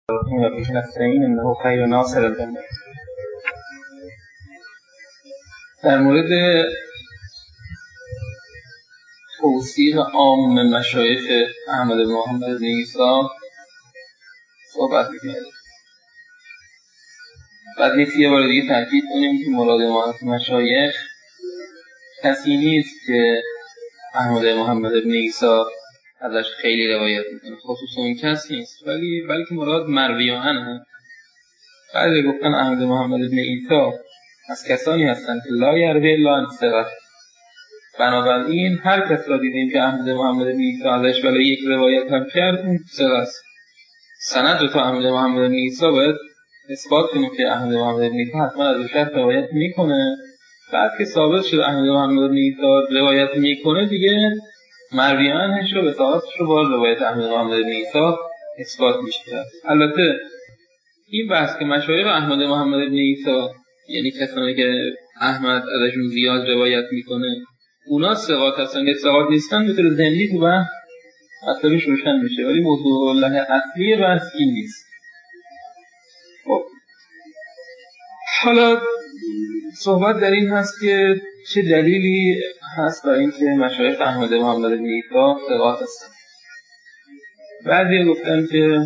و به نستعین انه خیر ناصر الامور. در مورد توصیف عام مشایخ احمد بن محمد بن عیسی صحبت می‌کنیم. بعد یه بار دیگه تاکید کنیم که مراد ما از مشایخ کسی نیست که احمد بن محمد بن عیسی ازش خیلی روایت میکنه، خصوصا اون کس نیست، بلکه مراد مرویان. بعضی گفتن احمد بن محمد بن عیسی از کسانی هستن که لا یروی الا عن ثقه. بنابراین هر کس را دیدیم که احمد بن محمد بن عیسی ازش ولی یک روایت هم کرد، اون ثقه است. سند رو تا احمد بن محمد بن عیسی باید اثبات کنیم که احمد بن محمد بن عیسی حتما از شخص روایت میکنه. بعد که ثابت شد احمد بن محمد بن عیسی روایت میکنه، دیگه مرویانش رو وثاقتش رو با روایت احمد بن محمد بن عیسی اثبات میشه. البته این بحث که مشایخ احمد بن محمد بن عیسی، یعنی کسانی که احمد ازشون زیاد روایت میکنه، اونا ثقات هستن یا ثقات نیستن، به طور ذهنی تو بحث مطلبش روشن میشه، ولی موضوع اصلی بحث این نیست. حالا صحبت در این هست که چه دلیلی هست برای اینکه مشایخ احمد بن محمد بن عیسی ثقات هستن. بعضی گفتن که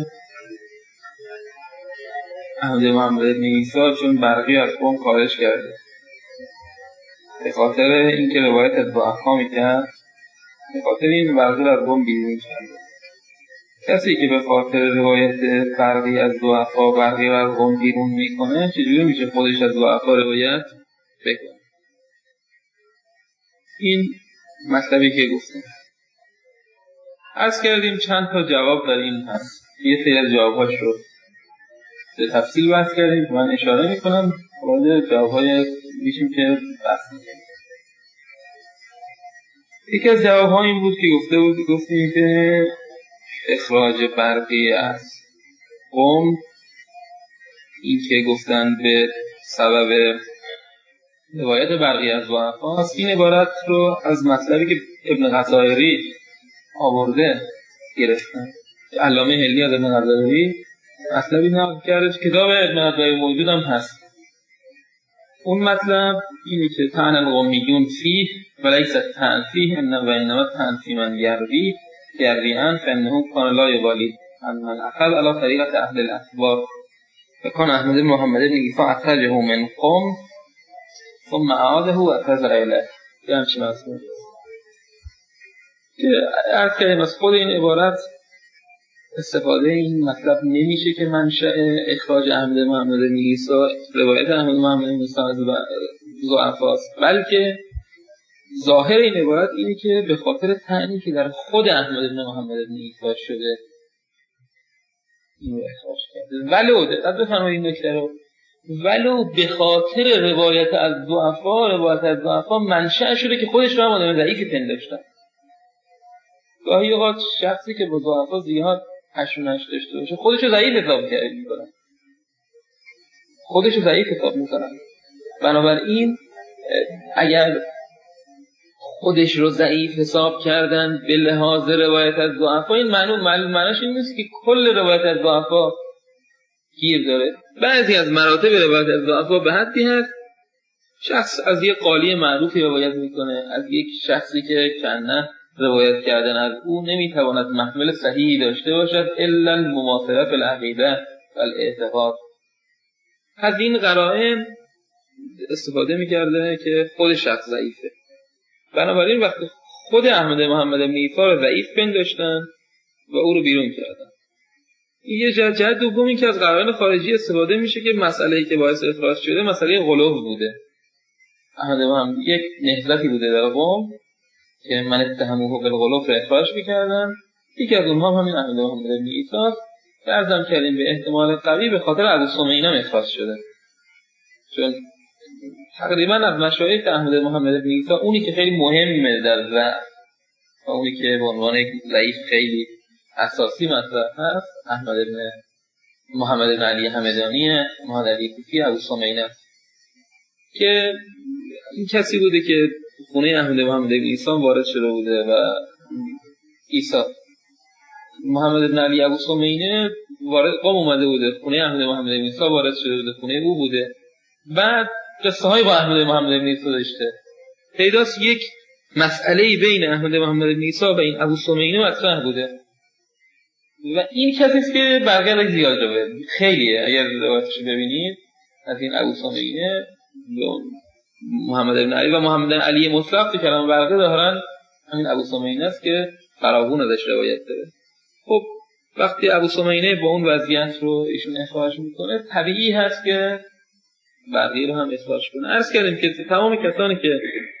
احمد بن محمد بن عیسی چون برقی از قوم خارج کرده، به خاطر اینکه روایت از ضعفا میکرد، به خاطر این برقی از قوم بیرون کرده. کسی که به خاطر روایت برقی از ضعفا برقی از قوم بیرون میکنه، چجوری میشه خودش از ضعفا روایت بکنه؟ این مطلبی که گفتم. عرض کردیم چند تا جواب در این هست. یه سری از جوابهاش رو به تفصیل بحث کردیم که من اشاره میکنم، وارد جوابهای میشیم که بحث میکنیم. یکی از جوابها این بود که گفتیم که اخراج برقی از قوم، این که گفتن به سبب روایت برقی از ضعفا است، این عبارت رو از مطلبی که ابن غزائری آورده گرفتن. علامه هلی از ابن غزائری مطلبی نقل کرده، کتاب ابن غزائری موجود هم هست. اون مطلب اینه که طعن القومیون فیه ولیس طعن فیه انما طعن فی من یروی یرویان فانه کان لا یبالی ان من اخذ علی طریقه اهل الاخبار فکان احمد بن محمد بن عیسی اخرجه من قوم ثم اعاده و اعتذر الیه. یه همچین مطلب که از خود این عبارت استفاده این مطلب نمیشه که منشأ اخراج احمد بن محمد بن عیسی روایت احمد بن محمد بن عیسی از ضعفاست، بلکه ظاهر این عبارت اینه که به خاطر طعنی که در خود احمد بن محمد بن عیسی شده اینو اخراج کرده. ولو دقت بفرمایید این نکته رو، ولو به خاطر روایت از ضعفا منشأ شده که خودش رو هم آدم ضعیفی پنداشتن. گاهی اوقات شخصی که با ضعفا زیاد خشونت داشته باشه خودش رو ضعیف حساب میکنن. بنابراین اگر خودش رو ضعیف حساب کردن به لحاظ روایت از ضعفا، این معنیش این نیست که کل روایت از ضعفا گیر داره. بعضی از مراتب روایت از ضعفا به حدی هست شخص از یک قالی معروفی روایت میکنه، از یک شخصی که کنه روایت کردن از او نمیتواند محمل صحیحی داشته باشد الا المماثله فی العقیده و الاعتقاد. از این قرائن استفاده میکرده که خود شخص ضعیفه. بنابراین وقتی خود احمد محمد بن عیسی رو ضعیف پنداشتن و او رو بیرون کردن. یه جهت دومی که از قرائن خارجی استفاده میشه که مسئله‌ای که باعث اخراج شده مسئله غلو بوده. احمد محمد یک نهضتی بوده در قوم که من اتهموه بالغلو رو اخراج می‌کردن. یکی از اونها همین احمد محمد بن عیسی است. فرضاً کردیم به احتمال قوی به خاطر ابو سمینا اخراج شده، چون تقریباً از مشایخ احمد محمد بن عیسی اونی که خیلی مهمه در ضعف و اونی که به عنوان یک ضعیف خیلی اساسی مطرح هست احمد بن محمد بن علی همدانی، محمد علی کوفی، ابو سمینا، که این کسی بوده که خونه احمد محمد بن عیسی وارد شده بوده و عیسی محمد بن علی ابو سمینا وارد قم اومده بوده، خونه احمد محمد بن عیسی وارد شده بوده، خونه او بوده، بعد قصه های با احمد محمد بن عیسی داشته. پیداست یک مسئله بین احمد محمد بن عیسی و این ابو سمینه مطرح بوده و این کسی است که برقه زیاد روایت خیلیه. اگر روایتش ببینید از این ابو سمینه محمد بن علی و محمد بن علی مطلق که کلام برقه دارن، همین ابو سمینه است که فراوون ازش روایت داره. خب وقتی ابو سمینه با اون وضعیت رو ایشون اخراج میکنه، طبیعی هست که بقیه رو هم اخراج کنه. عرض کردیم که تمام کسانی که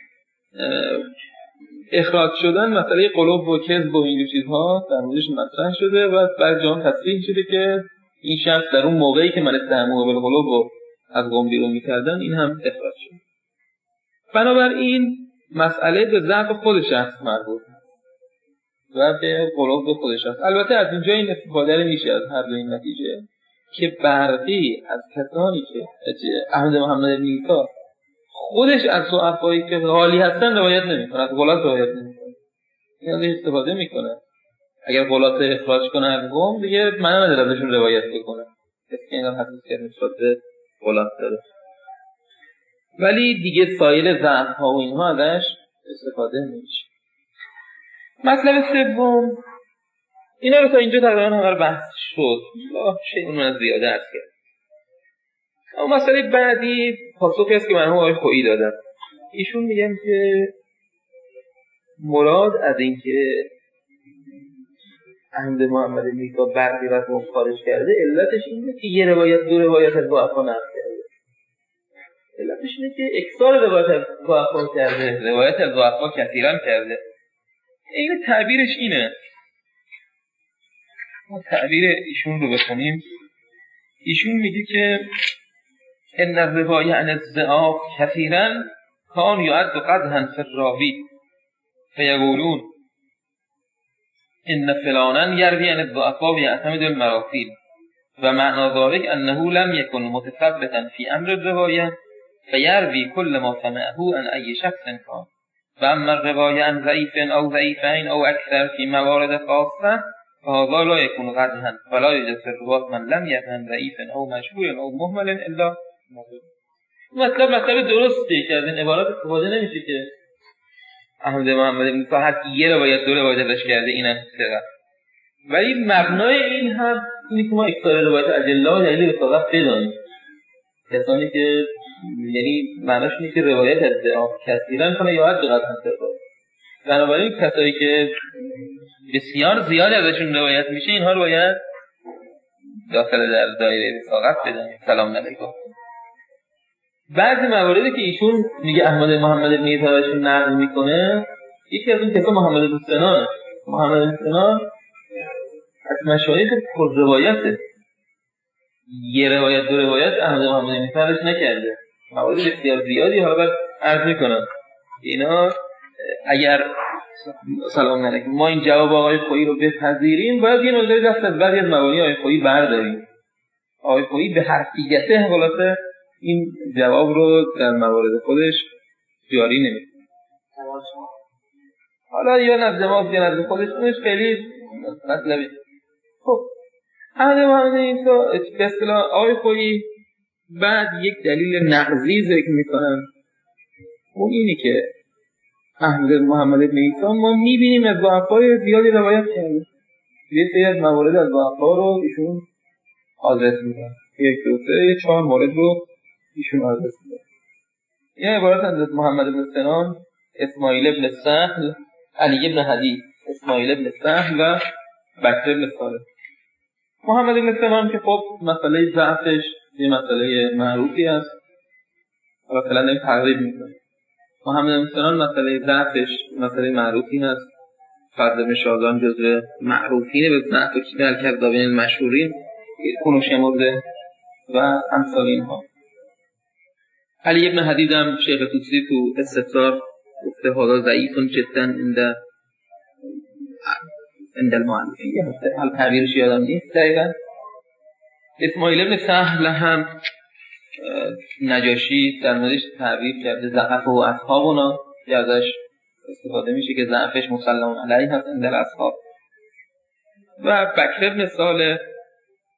اخراج شدن مسئله قلوب و کذب و این چیزها در موردش مطرح شده و بعد جان تصریح شده که این شخص در اون موقعی که من اتهامو بالقلوب رو از قم بیرون میکردن این هم اخراج شد. بنابراین مسئله به ضعف خود شخص مربوط و به قلوب خودش است. البته از اینجا این استفاده میشه از هر دو این نتیجه که برقی از کسانی که احمد محمد بن عیسی خودش از ضعفایی که غالی هستن روایت نمیکنه، از غلات روایت نمیکنه، یعنی استفاده میکنه. اگر غلات اخراج کنه از قوم دیگه معنی نداره ازشون روایت بکنه، کسی که اینا حدیث نسبت به غلات داره، ولی دیگه سایر ضعف ها و اینها ازش استفاده نمیشه. مطلب سوم، اینا رو تا اینجا تقریبا همه بحث شد، شیء از زیاده عرض کرد. اما مسئله بعدی پاسخی است که مرحوم آقای خویی دادن. ایشون میگن که مراد از این که احمد محمد بن عیسی برقی را خارج کرده، علتش اینه که یه روایت دو روایت از ضعفا نقل کرده. علتش اینه که اکثار روایت از ضعفا کرده، روایت از ضعفا کثیرا کرده. این تعبیرش اینه. ما تعبیر ایشون رو بخونیم. ایشون میگه که ان الرواية عن الضعاف كثيرا كان يعد قدحا في الراوي فيقولون ان فلانا يروي عن الضعفاء ويعتمد المراسيل ومعنى ذلك انه لم يكن متثبتا في امر الرواية فيروي كل ما سمعه عن اي شخص كان، واما الرواية عن ضعيف او ضعيفين او اكثر في موارد خاصة فهذا لا يكون قدحا ولا يوجد في الرواة من لم يكن ضعيفا او مشهور او مهمل الا مطلب درسته که از این عبارات استفاده نمیشه که احمد محمد بن عیسی حتی یه روایت دو روایت ازش کرده اینم ثقه، ولی مبنای این هم اینه که ما اکثر روایت اجلا و دلیل رسالت بدانیم. کسانی که یعنی معناش اینه که روایت از ضعاف کثیرا کنه یا حد قطعا ثقه. بنابراین کسایی که بسیار زیاد ازشون روایت میشه اینها رو باید داخل در دایره رسالت بدانیم. سلام علیکم. بعضی مواردی که ایشون میگه احمد محمد بن عیسی ازشون نقل میکنه، یکی از اون کسا محمد بن سنان. محمد بن سنان از مشایخ پر روایته، یه روایت دو روایت احمد محمد بن عیسی ازش نکرده، موارد بسیار زیادی. حالا بعد عرض میکنم اینا اگر سلام علیکم ما این جواب آقای خویی رو بپذیریم، باید یه نظری دست از بعضی از مبانی آقای خویی برداریم. آقای خویی به حقیقت خلاصه این جواب رو در موارد خودش جاری نمی‌کنه. حالا یا نظمات یا نظم خودش اونش خیلی مطلبی. خب احمد محمد عیسی به اصطلاح آقای خویی بعد یک دلیل نقضی ذکر میکنن، اون اینه که احمد محمد بن عیسی ما میبینیم از ضعفای زیادی روایت کرده، یه سری از موارد از ضعفا رو ایشون آدرس میکنن، یک دو سه چهار مورد رو ایشون آدرس میکنن. یه عبارت از محمد بن سنان، اسماعیل بن سهل، علی بن حدید، اسماعیل بن سهل و بکر بن صالح. محمد بن سنان که خب مسئله ضعفش یه مسئله معروفی است، مثلا این تقریب میکنه. محمد بن سنان مسئله ضعفش مسئله معروفی هست، فرد بن شازان جزو معروفینه به ضعف و کیده الکذابین المشهورین کنو شمرده و امثال اینها. علی بن حدید هم شیخ توسی تو استثار گفته حالا ضعیفون جدا عند المعلمین، حال تعبیرش یادم نیست دقیقا. اسماعیل بن سهل هم نجاشی در موردش تعبیر کرده ضعف و اصحابونا، که ازش استفاده میشه که ضعفش مسلم علیه هست عند الاصحاب. و بکر بن صالح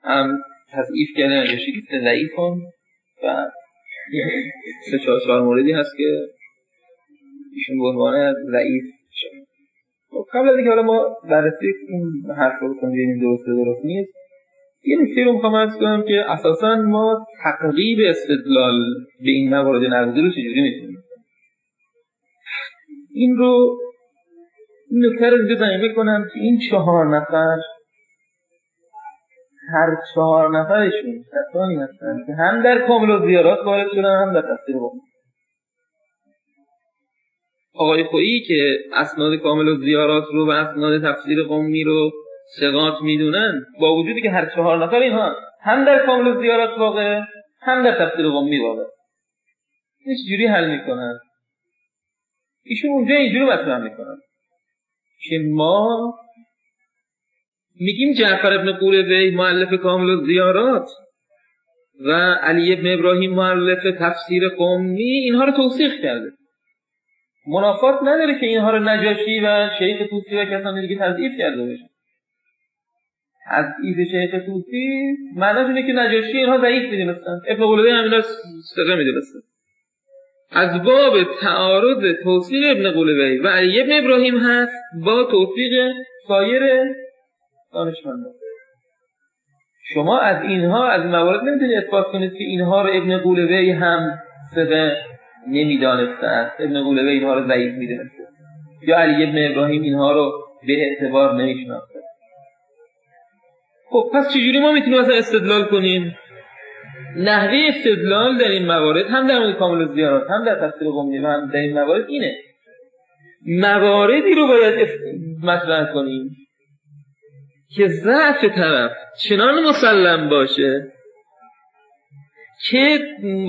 هم تضعیف کردن نجاشی که ضعیف هم و 3-4 موردی هست که ایشون به عنوان ضعیف شد. قبل از اینکه حالا ما بررسی این حرف رو کنیم ببینیم درست نیست، یه نکته رو میخوام عرض کنم که اساساً ما تقریب استدلال به این موارد نقضی رو چجوری میتونیم این نکته رو اینجا زمینه کنم که این 4 نفر هر 4 نفرشون کسانی هستن که هم در کامل الزیارات وارد شدن هم در تفسیر قمی. آقای خویی که اسناد کامل الزیارات رو و اسناد تفسیر قمی رو ثقات میدونن، با وجودی که هر 4 نفر اینها هم در کامل الزیارات واقع هم در تفسیر قمی واقع، این چجوری حل میکنن؟ ایشون اونجا اینجوری مطرح میکنن که ما میگیم جعفر ابن قولوی مؤلف کامل الزیارات و علی ابن ابراهیم مؤلف تفسیر قمی اینها رو توثیق کرده، منافات نداره که اینها رو نجاشی و شیخ طوسی و کسانی دیگه تضعیف کرده باشه. تضعیف شیخ طوسی معناش اینه که نجاشی اینها ضعیف میدونستن، ابن قولوی همینا ثقه میدونستن. از باب تعارض توثیق ابن قولوی و علی ابن ابراهیم هست با توثیق سایر دانشمندان. شما از اینها از موارد نمیتونید اثبات کنید که اینها رو ابن قولوی هم ثقه نمیدانستند، ابن قولوی اینها رو ضعیف میدونسته یا علی ابن ابراهیم اینها رو به اعتبار نمیشناخته. خب پس چجوری ما میتونیم اصلا استدلال کنیم؟ نحوه استدلال در این موارد هم در مورد کامل الزیارات هم در تفسیر قمی و هم در این موارد اینه، مواردی رو باید مطرح کنیم که ضعف طرف چنان مسلم باشه که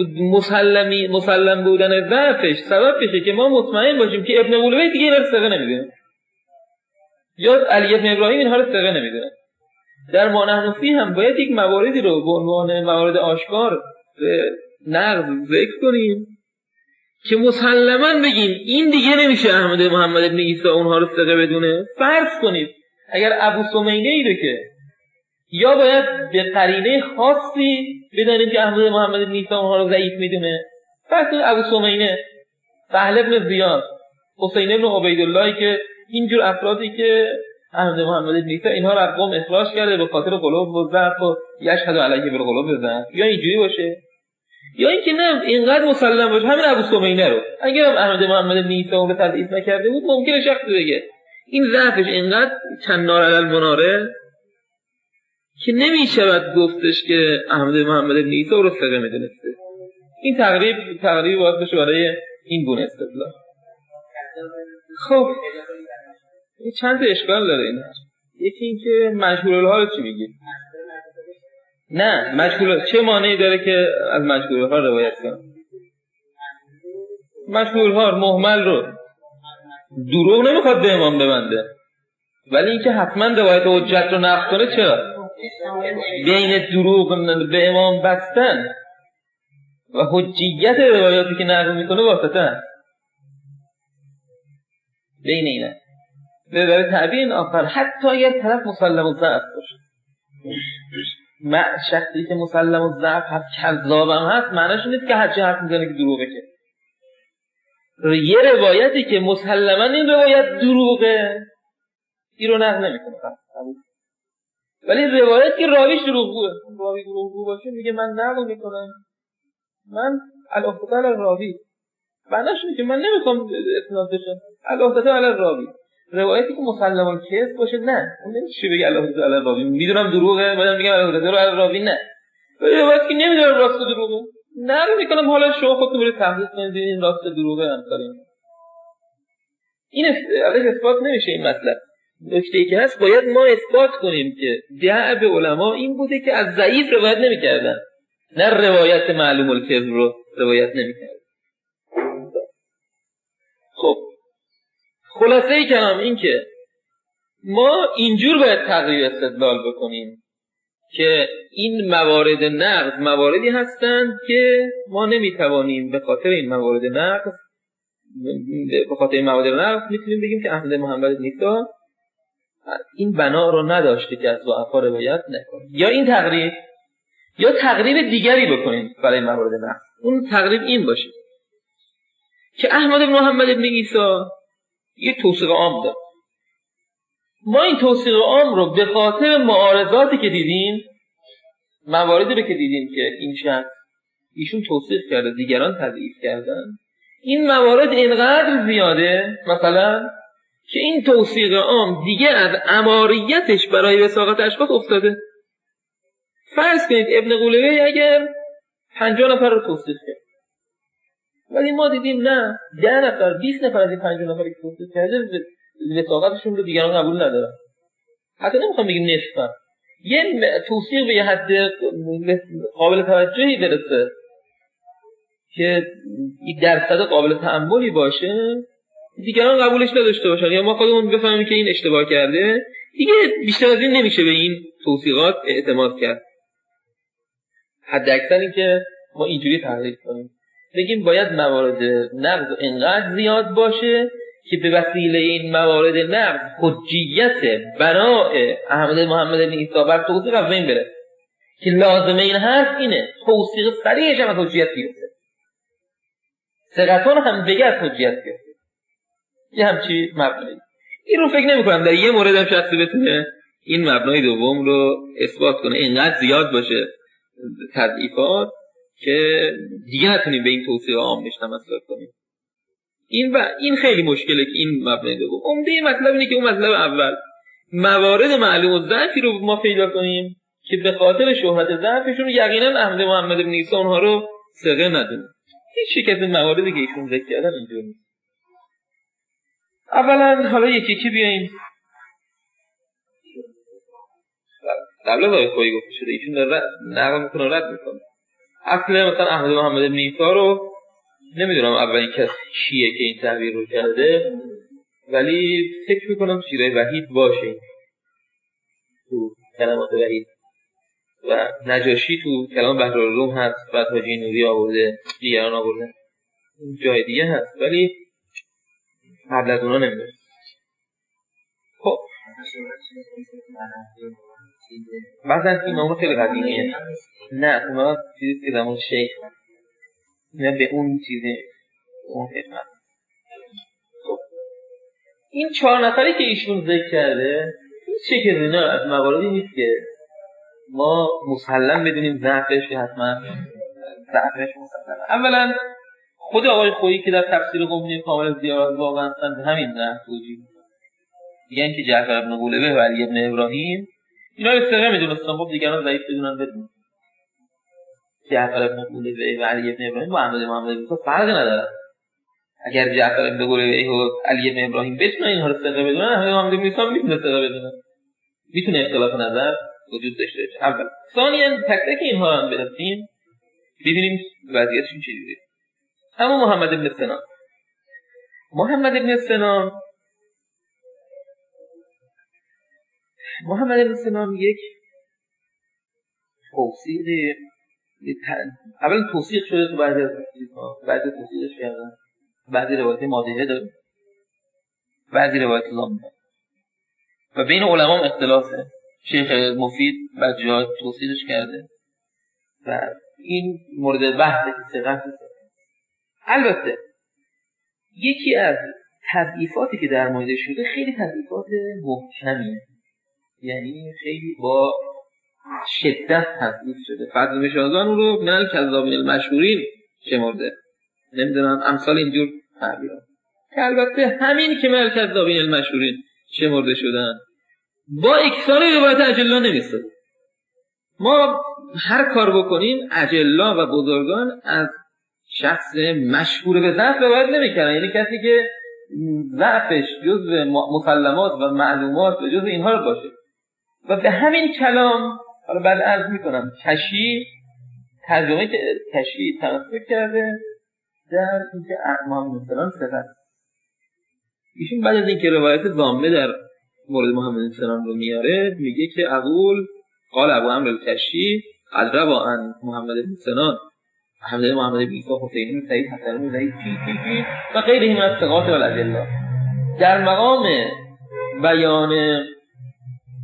مسلم بودن ضعفش سبب بشه که ما مطمئن باشیم که ابن قولوی دیگه اینا رو ثقه نمیدونه یا علی ابن ابراهیم اینها رو ثقه نمیدونه. در ما نحن فیه هم باید یک مواردی رو به عنوان موارد آشکار نقض ذکر کنیم که مسلماً بگیم این دیگه نمیشه احمد محمد ابن عیسی اونها رو ثقه بدونه. فرض کنید اگر ابو سمینه ای رو که یا باید به قرینه خاصی بدانیم که احمد محمد ابن عیسی اونها رو ضعیف میدونه، فرض کنید ابو سمینه، سهل ابن زیاد، حسین ابن عبیدالله که اینجور افرادی که احمد محمد ابن عیسی اینها رو از قوم اخراج کرده به خاطر قلوب و ضعف و یشهد علیه بالقلوب بزن، یا اینجوری باشه یا اینکه نه اینقدر مسلم باشه همین ابو سمینه رو اگر احمد محمد ابن عیسی اون رو تضعیف نکرده بود ممکنه شخص بگه این ضعفش اینقدر کنار علی المناره که نمیشود گفتش که احمد محمد ابن عیسی رو ثقه میدونسته. این تقریب باید بشه برای این گونه استدلال. خب چند تا اشکال داره این حرف. یکی این که مجهول الحال چی میگه؟ نه مجهول چه مانعی داره که از مجهول الحال روایت کنه؟ مجهول الحال مهمل رو دروغ نمیخواد به امام ببنده، ولی اینکه حتما روایت حجت رو نقض کنه چرا؟ بین دروغ به امام بستن و حجیت روایاتی که نقض میکنه واسطه هست بین اینه. به برای تعبیر آخر حتی اگر طرف مسلم الضعف باشه، شخصی که مسلم الضعف هست کذاب هم هست معنیش نیست که هرچی حرف میزنه که دروغه. که یه روایتی که مسلما این روایت دروغه این رو نقل نمیکنه، ولی روایت که راویش دروغگوه، راوی دروغگو باشه میگه من نقل میکنم، من الافضل علی راوی، معنیش اینه که من نمیخوام اسناد بشه الافضل علی راوی. روایتی که مسلم الکذب باشه نه، اون نمیشه بگه الافضل علی راوی، میدونم دروغه بعدم میگم الافضل علی راوی، نه روایتی که نمیدونم راست دروغه نقل میکنم، حالا شما خودتون برید تحقیق کنید این راست دروغه همکارین. این اثبات نمیشه این مطلب. نکته‌ای که هست باید ما اثبات کنیم که دعب علما این بوده که از ضعیف روایت نمی‌کردن، نه روایت معلوم الکذب رو روایت نمی‌کردن. خب خلاصه کلام این که ما اینجور باید تقریر استدلال بکنیم که این موارد نقض مواردی هستند که ما نمیتوانیم به خاطر این موارد نقض میتونیم بگیم که احمد محمد بن عیسی این بنا رو نداشته که از ضعفا روایت نکنه، یا این تقریب یا تقریب دیگری بکنید برای موارد نقض. اون تقریب این باشه که احمد بن محمد بن عیسی یه توثیق عام داد. ما این توثیق عام رو به خاطر معارضاتی که دیدیم، مواردی رو که دیدیم که این شخص ایشون توثیق کرده دیگران تضعیف کردن، این موارد اینقدر زیاده مثلا که این توثیق عام دیگه از اماریتش برای وثاقت اشخاص افتاده. فرض کنید ابن قولوی اگر 50 نفر رو توثیق کرد، ولی ما دیدیم نه 10 نفر 20 نفر از این 50 نفر که توثیق کرده وثاقتشون رو دیگران قبول ندارن، حتی نمیخوام بگیم نصف، یه توثیق به یه حد قابل توجهی برسه که این درصد قابل تأملی باشه، دیگران قبولش نداشته باشن یا ما خودمون بفهمیم که این اشتباه کرده، دیگه بیشتر از این نمیشه به این توثیقات اعتماد کرد. حد اکثر این که ما اینجوری تحلیل کنیم، بگیم باید موارد نقض انقدر زیاد باشه که به وسیله این موارد نقض حجیت بنای احمد محمد بن عیسی بر توثیق از بین بره، که لازمه این حرف اینه توثیق صریحش هم از حجیت بیفته، ثقتون هم دیگه از حجیت بیفته. یه همچی مبنایی این رو فکر نمی کنم در یه مورد هم شخصی بتونه این مبنای دوم رو اثبات کنه، اینقدر زیاد باشه تضعیفات که دیگه نتونیم به این توصیه عام تمسک کنیم. این خیلی مشکله که این مبنای دوم. عمده مطلب اینه که اون مطلب اول موارد معلوم الضعفی رو ما پیدا کنیم که به خاطر شهرت ضعفشون یقینا احمد محمد بن عیسی اونها رو ثقه ندونه. هیچ یک از این مواردی که ایشون ذکر کردن اینجوری نیست. اولا حالا یکی بیاییم قبل از آقای خویی گفته شده ایشون داره نقل میکنه رد میکنه. اصل مثلا احمد محمد بن عیسی رو نمیدونم اولین کس کیه که این تعبیر رو کرده، ولی فکر میکنم سیره وحید باشه تو کلمات وحید، و نجاشی تو کلام بحرالعلوم هست، بعد حاجی نوری آورده، دیگران آورده، جای دیگه هست ولی قبل از اونا نمیدونم. خب بعضا این امور خیلی قدیمیه، نه اونا چیزی که زمان شیخ نه به اون چیزی اون خدمت. خب این 4 نفری که ایشون ذکر کرده این چه که اینا از مواردی نیست که ما مسلم بدونیم ضعفش که حتما ضعفش مسلم. اولا خود آقای خویی که در تفسیر قمه کامل زیارت واقعا همین نه توجیه میگن که جعفر بن قولبه و علی بن ابراهیم اینا رو ثقه میدونستن، خب دیگران ضعیف بدونن بدون. جعفر بن قولبه و علی بن ابراهیم با احمد محمد بن فرق نداره. اگر جعفر بن قولبه و علی بن ابراهیم بتونن اینها رو ثقه بدونن، احمد محمد بن عیسی میتونه ثقه بدونه، میتونه اختلاف نظر وجود داشته باشه. اول ثانیاً تک تک اینها رو برسیم ببینیم وضعیتشون چجوریه. اما محمد بن سنان یک توصیق اول توصیق شده تو بعضی از چیزها، بعضی توصیقش کردن، بعضی روایت مادهه داره، بعضی روایت لام و بین علما اختلافه. شیخ مفید بعضی جا توصیقش کرده و این مورد بحثه که ثقت. البته یکی از تضعیفاتی که در موردش شده خیلی تضعیفات محکمیه، یعنی خیلی با شدت تضعیف شده. فضل مشازان اون رو من الکذابین المشهورین شمرده، نمیدونم امثال اینجور تعبیرات، که البته همین که من الکذابین المشهورین شمرده شدن با اکثار روایت اجلا نمیسته. ما هر کار بکنیم اجلا و بزرگان از شخص مشهور به ضعف روایت نمیکنن، یعنی کسی که ضعفش جزء مسلمات و معلومات و جزء اینها رو باشه. و به همین کلام حالا بعد عرض میکنم کشی ترجمه که کشی تناسب کرده در اینکه محمد بن سنان ثقت. ایشون بعد از اینکه روایت ضامه در مورد محمد بن سنان رو میاره میگه که قال ابو عمرو الکشی الروا عن محمد بن سنان محمد بن عیسی حسینی سعید حسن بن و غیره من از ثقات و الادله. در مقام بیان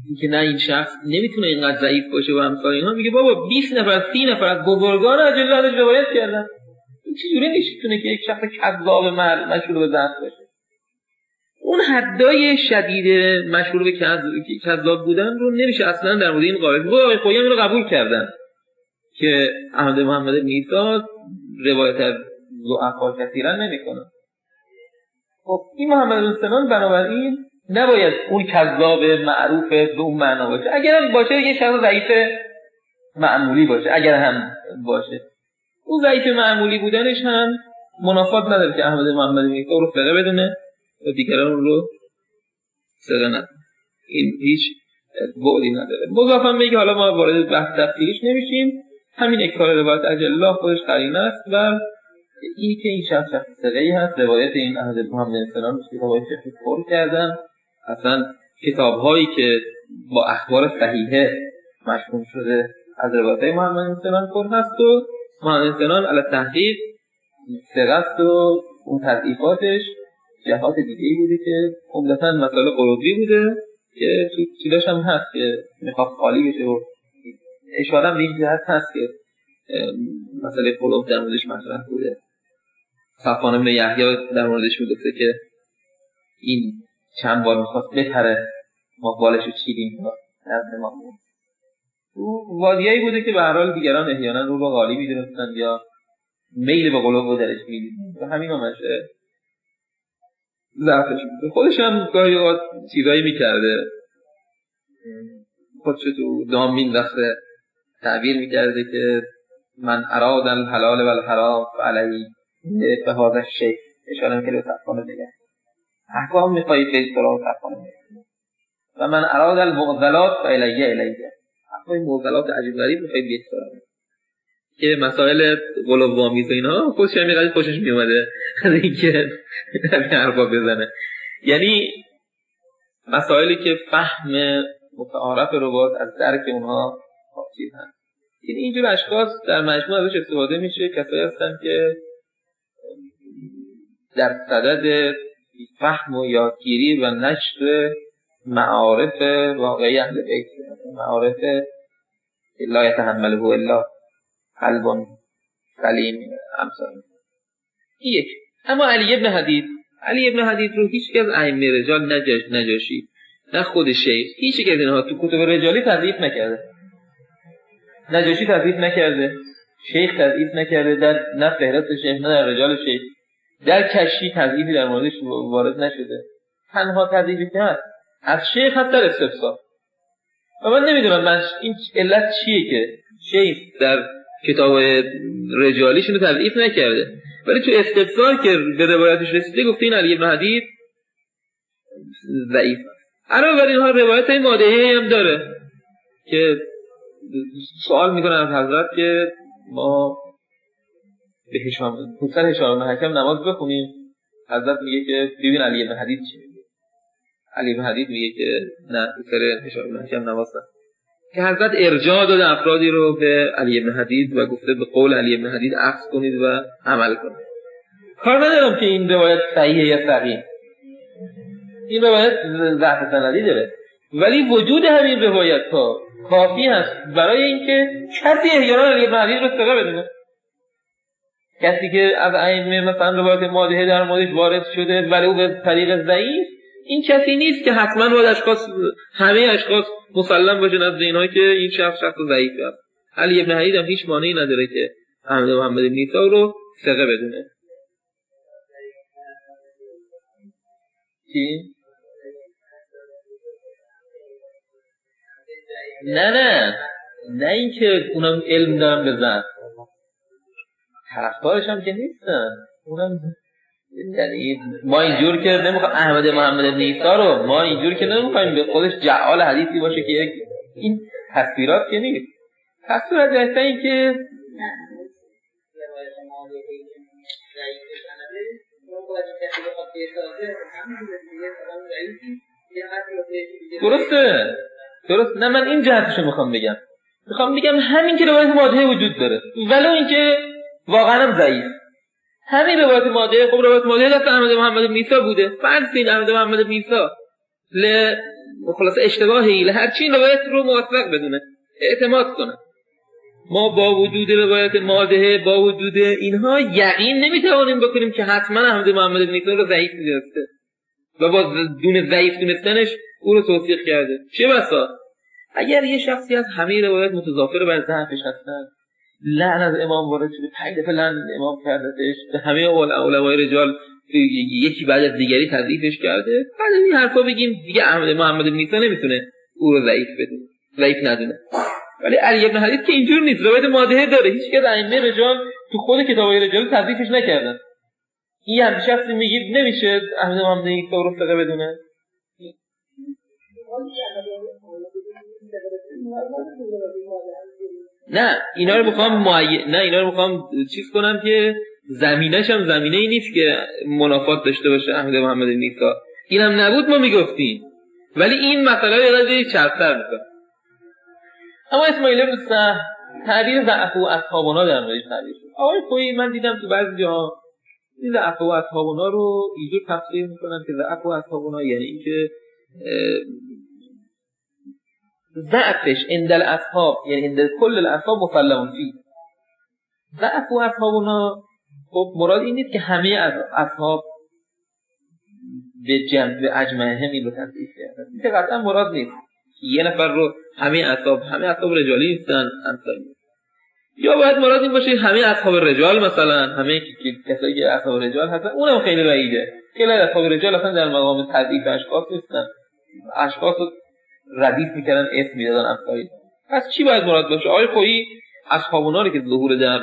اینکه نه این شخص نمیتونه اینقدر ضعیف باشه و امثال اینها، میگه بابا 20 نفر 30 نفر از بزرگان اجل ازش روایت کردن. این چجوری میشه که یک شخص کذاب مشهور به ضعف باشه؟ اون حدای شدید مشهور به کذاب بودن رو نمیشه اصلا در مورد این قائل بود. آقای خویی اینو قبول کردن که احمد محمد بن عیسی روایت از ضعفا کثیرا نمیکنه. خب این محمد بن سنان بنابراین نباید اون کذاب معروف به اون معنا باشه. اگر هم باشه یه شخص ضعیف معمولی باشه، اگر هم باشه اون ضعیف معمولی بودنش هم منافات نداره که احمد محمد بن عیسی رو ثقه بدونه و دیگران رو ثقه ندونه. این هیچ بعدی نداره. مضافاً میگه حالا ما وارد بحث تفصیلیش نمیشیم، همین اکرار روایت اجلالله خودش قرینه است و این که این شخص ثقه‌ای هست. روایت این احمد محمد بن سنان رو روایت پر کردن، اصلا کتاب‌هایی که با اخبار صحیحه مشهور شده از روایت محمد بن سنان پر هست و محمد بن سنان علی تحقیق ثقه است و اون تضعیفاتش جهات دیگه‌ای بوده که عمدتاً مسائل قلوبی بوده که تو چیزاش هم هست که میخواد خالی بشه و اشاره به این جهت هست که مسئله قلوب در موردش مطرح بوده. صفوان بن یحیی در موردش میگفته که این چند بار میخواست بپره ما بالشو چیدیم نزد ما. تو وادیایی بوده که به هر حال دیگران احیانا رو با غالی میدونستن یا میل به قلوب رو درش میدیدن و همین همش ضعفش بوده. خودش هم گاهی اوقات چیزایی میکرده، خودش تو دام مینداخته تعبیر میکرده که من اراد الحلال و الحرام فعلی اتحاد الشیخ، اشاره میکنه به صفوان دیگه احکام میخواهید به سراغ صفوان دیگه و من اراد المعضلات فعلیه الیه، احکام معضلات عجیب غریب میخواهید به سراغ که مسائل قلوب وامیز و اینها خودش هم میقدر خوشش میومده از اینکه همین حرفا بزنه. یعنی مسائلی که فهم متعارف روات از درک اونها چیز هست. اینجور اشخاص در مجموع ازش استفاده میشه، کسایی هستن که در صدد فهم و یادگیری و نشر معارف واقعی اهل بیت، معارف لا یتحمله الا قلب سلیم امثال. یک. اما علی ابن حدید رو هیچ که از ائمه رجال نجاشی نه خود شیخ هیچ یک از اینها تو کتب رجالی تضعیف نکرده. نجاشی تضعیف نکرده، شیخ تضعیف نکرده، در نه فهرست شیخ نه در رجال شیخ، در کشی تضعیفی در موردش وارد نشده. تنها تضعیفی که هست از شیخ هست در استفسار و من نمیدونم این علت چیه که شیخ در کتاب رجالیشون رو تضعیف نکرده ولی تو استفسار که به روایتش رسیده گفته این علی بن حدید ضعیف است. علاوه بر اینها روایت مادحی هم داره که سوال میکنن از حضرت که ما به پسر هشام بن حکم نماز بخونیم. حضرت میگه که ببین علی بن حدید چی میگه. علی بن حدید میگه که نه پسر هشام بن حکم نماز نه، که حضرت ارجاع داده افرادی رو به علی بن حدید و گفته به قول علی بن حدید اخذ کنید و عمل کنید. کار ندارم که این روایت صحیحه یا سقیم، این روایت ضعف سندی داره ولی وجود همین روایت ها کافی هست برای اینکه کسی احیانا علی بن حدید رو ثقه بدونه. کسی که از ائمه مثلا روایت مادحه در موردش وارد شده ولی او به طریق ضعیف، این کسی نیست که حتما باید همه اشخاص مسلم باشن از اینایی که این شخص ضعیفه است. علی بن حدید هم هیچ مانعی نداره که احمد محمد بن عیسی رو ثقه بدونه. چی؟ نه این که اونم علم دارن بزن طرفدارش هم که نیستن، اونم یعنی ما اینجور که نمیخوایم احمد محمد بن عیسی رو ما اینجور که نمیخوایم به خودش جعال حدیثی باشه که این تصویرات که نیست. تصویرات جهتا این که درست نه من این جهتشو میخوام بگم همین که روایت مادحه وجود داره ولو اینکه واقعا هم ضعیف، همین روایت مادحه، خب روایت مادحه دست احمد محمد بن عیسی بوده، فرض کنید احمد محمد بن عیسی خلاصه اشتباهی هر چی روایت رو موثق بدونه اعتماد کنه. ما با وجود روایت ماده با وجود اینها یقین نمیتوانیم بکنیم که حتما احمد محمد بن عیسی رو ضعیف می‌دونسته و با ضعیف دونستنش او رو توثیق کرده. چه بسا اگر یه شخصی از همه روایت متضافر بر ضعفش هستن، لعن از امام وارد شده، 5 دفعه لعن امام کردهش، به همه علمای رجال یکی بعد از دیگری تضعیفش کرده، بعد این حرفا بگیم دیگه احمد محمد بن عیسی نمیتونه او رو ضعیف ندونه. ولی علی بن حدید که اینجور نیست، روایت ماده داره، هیچ که ائمه رجال تو خود کتابای رجال تضعیفش نکردن. این هم شخصی میگه نمیشه احمد محمد بن عیسی رو ثقه بدونه. نه اینا رو میخوام چیز کنم که زمینش هم زمینه ای نیست که منافات داشته باشه احمد محمد بن عیسی. اینم نبود ما میگفتیم، ولی این مسئله رو یه چرت‌تر میکنه. اما اسماعیل بن سهل تعبیر ضعف و اصحابنا در موردش تعبیر شد. آقای خویی من دیدم تو بعضی جا این ضعف و اصحابنا رو اینجور تفسیر میکنن که ضعف و اصحابنا یعنی اینکه ضعفش عند الاصحاب یعنی عند کل الاصحاب مسلم فی. ضعف و اصحابنا خب مراد این نیست که همه اصحاب به جمع اجمعهم این رو تضعیف کردن. این که قطعا مراد نیست یه نفر رو همه اصحاب رجالی نیستن همسایی. یا باید مراد این باشه همه اصحاب رجال، مثلا همه کسایی که اصحاب رجال هستن اونم خیلی بعیده که اصحاب رجال اصلا در مقام تضعیف اشخاص نیستن، اشخاص رو ردیف میکردن اسم میدادن همسایی. پس چی باید مراد باشه؟ آقای خویی اصحابونا رو که ظهور در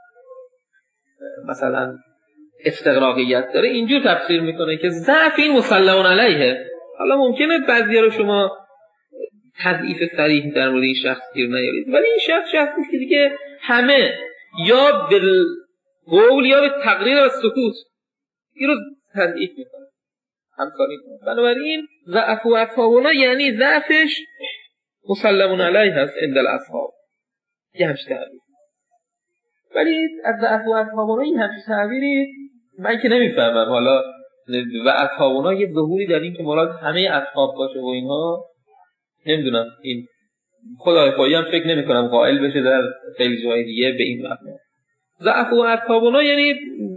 مثلا استغراقیت داره اینجور تفسیر میکنه که ضعف این مسلمون علیه. حالا ممکنه بعضیا رو شما تضعیف صریح در مورد این شخص گیر نیارید، ولی این شخصی که دیگه همه یا بالقول یا به تقریر و سکوت این رو تضعیف میکنه همکاری کنه. بنابراین ضعف و اصحابنا یعنی ضعفش مسلمون علیه هست عند الاصحاب، یه همچه تعبیر. ولی از ضعف و اصحابنا این همچه تعبیری من که نمیفهمم. حالا و اصحابنا یه ظهوری در این که مراد همه اصحاب باشه و اینها نمیدونم، این خدای پایی هم فکر نمی کنم قائل بشه در خیلی جای دیگه به این معنی. ضعف و اصحابنا یعنی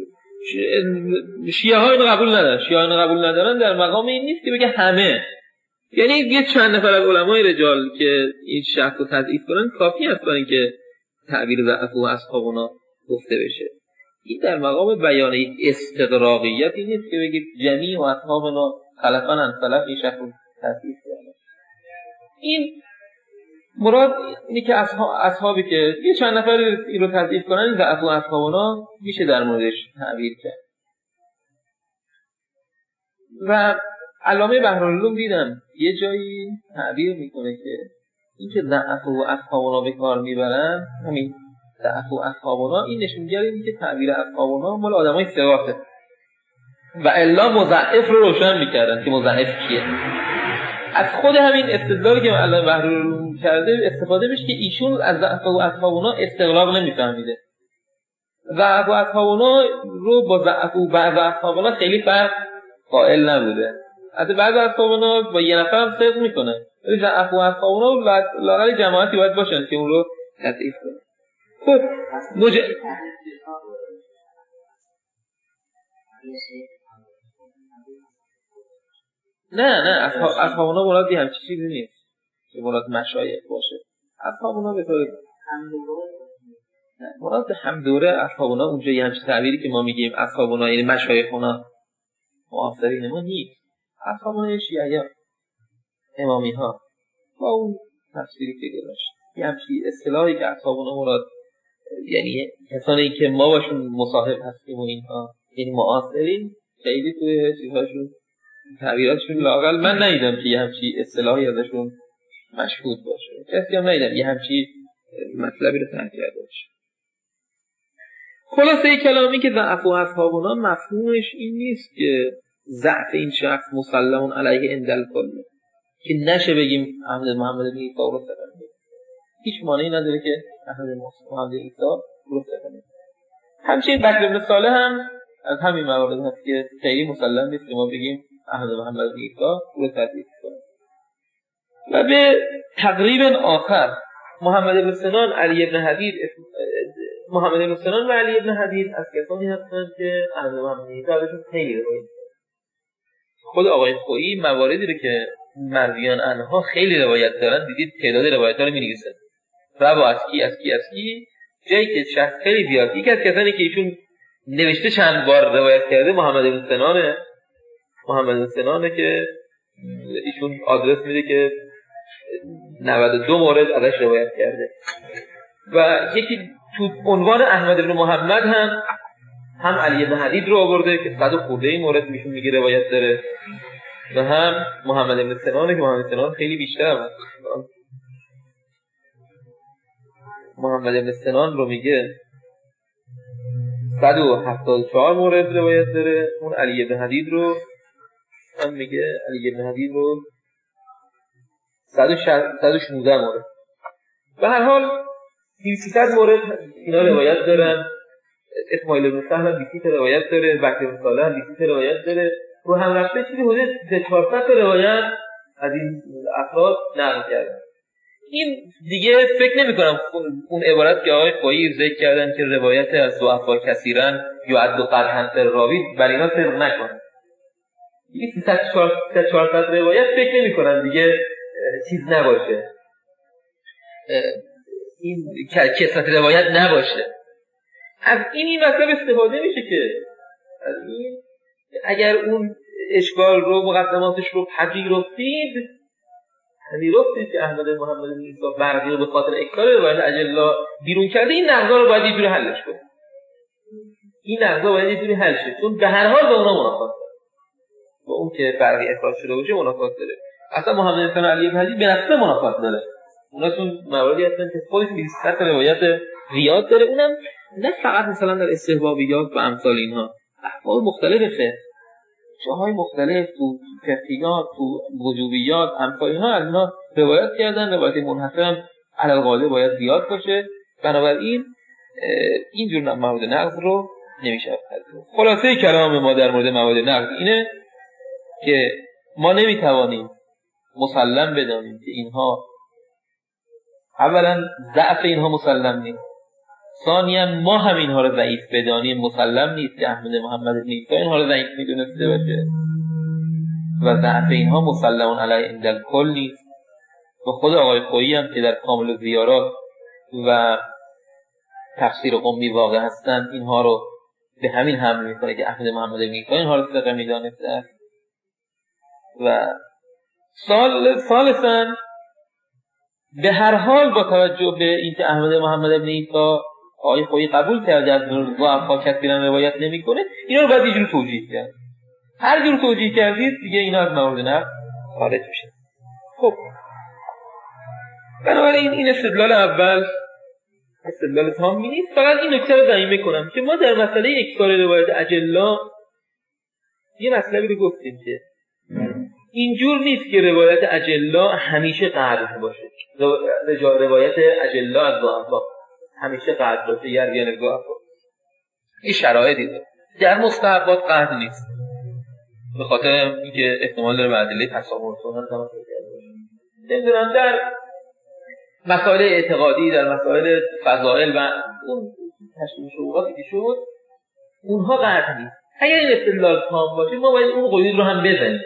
شیعه ها اینو قبول ندارن در مقام این نیست که بگه همه، یعنی یه چند نفر از علمای رجال که این شخص رو تضعیف کنن کافی هست برای اینکه تعبیر ضعف و اصحابنا گفته بشه. این در مقام بیان استغراقیت نیست که بگید جمیع و اصحابنا خلفاً عن سلف این شخص رو تضعیف کنن. این مراد اینه که اصحابی که یه چند نفر این رو تضعیف کنن این ضعف و اصحابنا میشه در موردش تعبیر کرد. و علامه بحرالعلوم دیدم یه جایی تعبیر میکنه که این که ضعف و اصحابنا به کار میبرن، همین ضعف و اصحابنا این نشونگر اینه که تعبیر اصحابنا مال آدمای ثقاته و الا مضعف رو روشن میکردن که مضعف کیه. از خود همین استدلالی که علامه بحرالعلوم کرده استفاده میشه که ایشون از ضعف و اصحابنا استغراق نمیفهمیده. ضعف و اصحابنا رو با ضعف و بعض اصحابنا خیلی فرق قائل نبوده. حتی بعض اصحابنا با یه نفر هم صدق میکنه، ولی ضعف و اصحابنا لااقل جماعتی باید باشن که اون رو تضعیف کنه. خب نه اصحابنا مراد همچین چیزی نیست که مراد مشایخ باشه. اصحابنا به طور مراد همدوره اصحابنا اونجا یه همچین تعبیری که ما میگیم اصحابنا یعنی مشایخنا معاصرین ما نیست. اصحابنا شیعه امامی ها با اون تفسیری که داشت یه همچین اصطلاحی که اصحابنا مراد یعنی کسانی که ما باشون مصاحب هستیم و اینها یعنی معاصرین، خیلی توی چیزهاشون تعبیراتشون لااقل من ندیدم که یه همچین اصطلاحی ازشون مشهود باشه. کسی هم ندیدم یه همچین مطلبی رو تعبیر کرده باشه. خلاصه کلامی که ضعف و اصحابنا مفهومش این نیست که ضعف این شخص مسلمون علیه عند الکل، که نشه بگیم احمد محمد بن عیسی رو ثقه. هیچ مانعی نداره که احمد محمد بن عیسی رو ثقه. همچنین بکر بن صالح هم از همین موارد هست که خیلی مسلم نیست که ما بگیم احمد محمد بن عیسی رو تضعیف کنه. و به تقریب آخر محمد بن سنان و علی بن حدید از کسانی هستند که اهل محمدی ازشون خیلی روایت. خود آقای خویی مواردی رو که مرویان عنها خیلی روایت دارن، دیدید تعداد روایت‌ها رو می‌نویسن. روا از کی جایی که شخص خیلی زیاد. یکی از کسانی که ایشون نوشته چند بار روایت کرده محمد بن سنانه که ایشون آدرس میده که 92 مورد ازش روایت کرده. و یکی تو عنوان احمد بن محمد هم علی بن حدید رو آورده که 100 خورده مورد میشون میگه روایت داره، و هم محمد بن سنان که محمد بن سنان خیلی بیشتر. محمد بن سنان رو میگه 174 مورد روایت داره. اون علی بن حدید رو هم میگه 116 مورد. به هر حال 300 مورد اینا روایت دارن. اسماعیل بن سهل هم 20 روایت داره، بکر بن صالح هم 20 روایت داره. رو هم رفته چیزی حدود 400 روایت از این افراد نقل کردن. این دیگه فکر نمی‌کنم اون عبارت که آقای خویی ذکر کردن که روایت از ضعفا کثیرن یعد قدحا فی الراوی بر اینا صدق نکنه. دیگه 400 روایت فکر نمی‌کنم دیگه چیز نباشه، این کثرت روایت نباشه. از این مطلب استفاده میشه که از این اگر اون اشکال رو مقدماتش رو پذیرفتید که احمد محمد بن عیسی برقی رو به خاطر اکرار روایت اجلا بیرون کرده، این نقضا رو باید یه جوری حلش کنید. چون به هر حال به اونا منافات داره، با اون که برقی اکرار شده باشه منافات داره. اصلا محمد بن علی بن حدید به نفسه منافات داره. اوناتون مواردی هستن که خودش 200 روایت زیاد داره، اونم نه فقط مثلا در استحبابیات و امثال اینها، احوال مختلفه، جاهای مختلف تو فقهیات، تو وجوبیات، امثال اینها از اینا روایت کردن. روایت منحصر هم علی الغالب باید زیاد باشه، بنابراین اینجور مواد نقض رو نمیشه پذیرفت. خلاصه کلام ما در مورد مواد نقض اینه که ما نمیتوانیم مسلم بدانیم که اینها، اولا ضعف اینها مسلم نیست، ثانیاً ما هم اینها رو ضعیف بدانیم مسلم نیست که احمد محمد بن عیسی اینها رو ضعیف میدونسته باشه، و ضعف اینها مسلم علیه عند الکل نیست. و خود آقای خویی هم که در کامل زیارات و تفسیر قمی واقع هستند اینها رو به همین حمل میکنه که احمد محمد بن عیسی اینها رو ثقه میدانسته است. و ثالثاً به هر حال با توجه به اینکه احمد محمد بن عیسی آقای خویی قبول کرده از ضعفا کثیرا روایت نمیکنه، اینا رو باید یه جور توجیه کرد. هر جور توجیه کردید دیگه اینا از موارد نقض خارج میشه. خب بنابراین این استدلال اول استدلال تامی نیست. فقط این نکته رو ضمیمه کنم که ما در مسئله اکثار روایت اجلا یه مطلبی رو گفتیم که اینجور نیست که روایت اجلا همیشه قدر باشه. روایت اجلا از ضعفا همیشه قدر باشه، یعنی ضعفا این شرایطی داره. در مستحبات قدر نیست، به خاطر اینکه احتمال داره به ادله تساهل سنت تمام باشه. نمیدونم در مسائل اعتقادی، در مسائل فضائل و اون تشریح شروعاتی که شد اونها قدر نیست. اگر این استدلال تام باشه ما باید اون قید رو هم بزنیم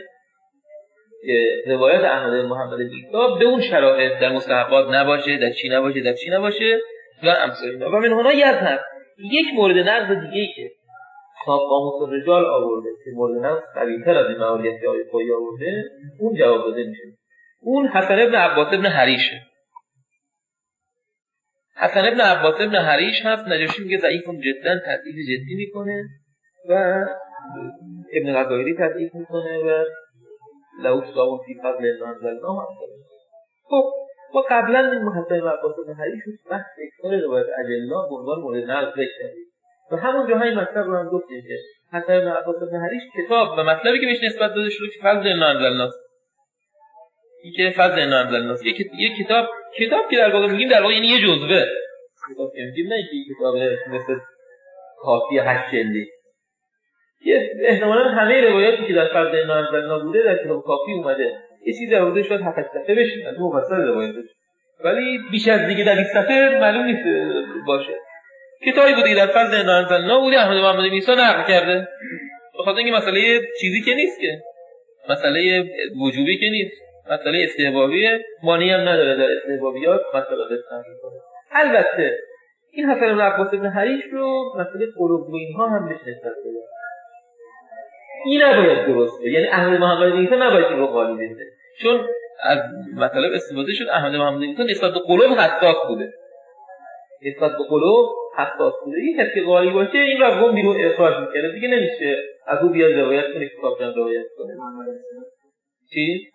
که روایت احمد محمد بن عیسی به اون شرایط در مستحبات نباشه، در چی نباشه و امثال اینا. و من هنا یذهب یک مورد نقض دیگه‌ای که صاحب قاموس الرجال آورده که مورد نقض قوی‌تر از این مواردی که آقای خویی آورده، اون جواب داده میشه. اون حسن بن عباس بن حریشه. حسن بن عباس بن حریش هست، نجاشی میگه ضعیفون جدا، تضعیف جدی میکنه و ابن غزالی تضعیف میکنه و لو ساون فی فضل الله. خب ما قبلا این حسن بن عباس بن حریش بحث اکثار روایت اجلا به عنوان مورد نقض کردیم و همون جاهای مطلب رو هم گفتیم که حسن بن عباس بن حریش کتاب و مطلبی که بهش نسبت داده شده که فضل الله، این که فضل الله یک کتاب که در واقع میگیم در واقع یعنی یه جزوه کتاب که میگیم، نه اینکه کتاب مثل کافی 8 جلدی. یه احتمالاً همه روایاتی که در فضل الله بوده در کتاب کافی اومده. یه چیزی در حدود شاید 7 صفحه بشه تو مفصل روایتش، ولی بیش از دیگه 200 صفحه معلوم نیست باشه. کتابی بوده در فضل انا بوده احمد محمد عیسی نقل کرده، بخاطر اینکه مسئله چیزی که نیست، که مسئله وجوبی که نیست، مسئله استحبابیه، مانعی هم نداره در استحبابیات مسئله بسنده کنه. البته این حسن بن عباس بن حریش رو مسئله قلوب و اینها هم بهش نسبت بده، این نباید درسته، یعنی احمد محمد عیسی نباید رو قالی بده، چون از مطلب استفاده شد احمد محمد عیسی نسبت به قلوب حساس بوده، نسبت به قلوب حساس بوده. این کسی که قالی باشه این رو گم بیرون اخراج میکنه دیگه، نمیشه از او بیاد روایت کنه که کتاب جان روایت کنه. چی؟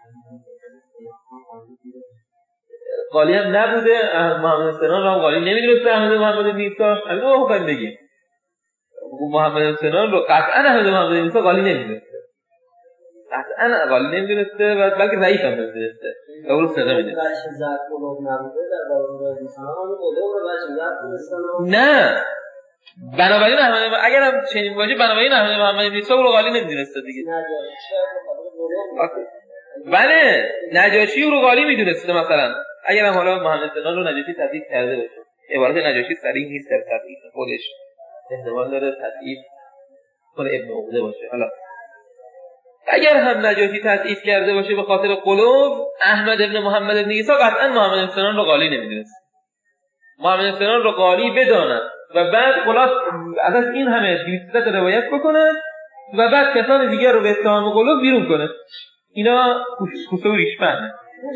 قالی هم نبوده، محمد سنان رو هم قالی نمیدونسته احمد محمد عیسی، همین رو حکم بگیم محمد سنان رو قطعا احمد محمد عیسی قالی نمیدونسته، قطعا قالی نمیدونسته و بلکه ضعیف هم نمیدونسته و اون رو صدا میدونسته. نه بنابراین اگر هم چنین باشه بنابراین احمد محمد عیسی رو قالی نمیدونسته دیگه. بله نجاشی رو قالی میدونسته مثلا، اگر هم حالا محمد سنان رو نجاشی تضعیف کرده باشه، عبارت نجاشی صریح نیست در تضعیف خودش، احتمال داره تضعیف خود ابن عقده باشه. حالا اگر هم نجاشی تضعیف کرده باشه به خاطر قلوب، احمد ابن محمد ابن عیسی قطعا محمد سنان رو قالی نمیدونسته. محمد سنان رو قالی بدانن و بعد خلاص از این همه 200 روایت بکنن و بعد کسان دیگر رو به اتهام قلوب بیرون کنه، اینا کوسه و ریشپنه.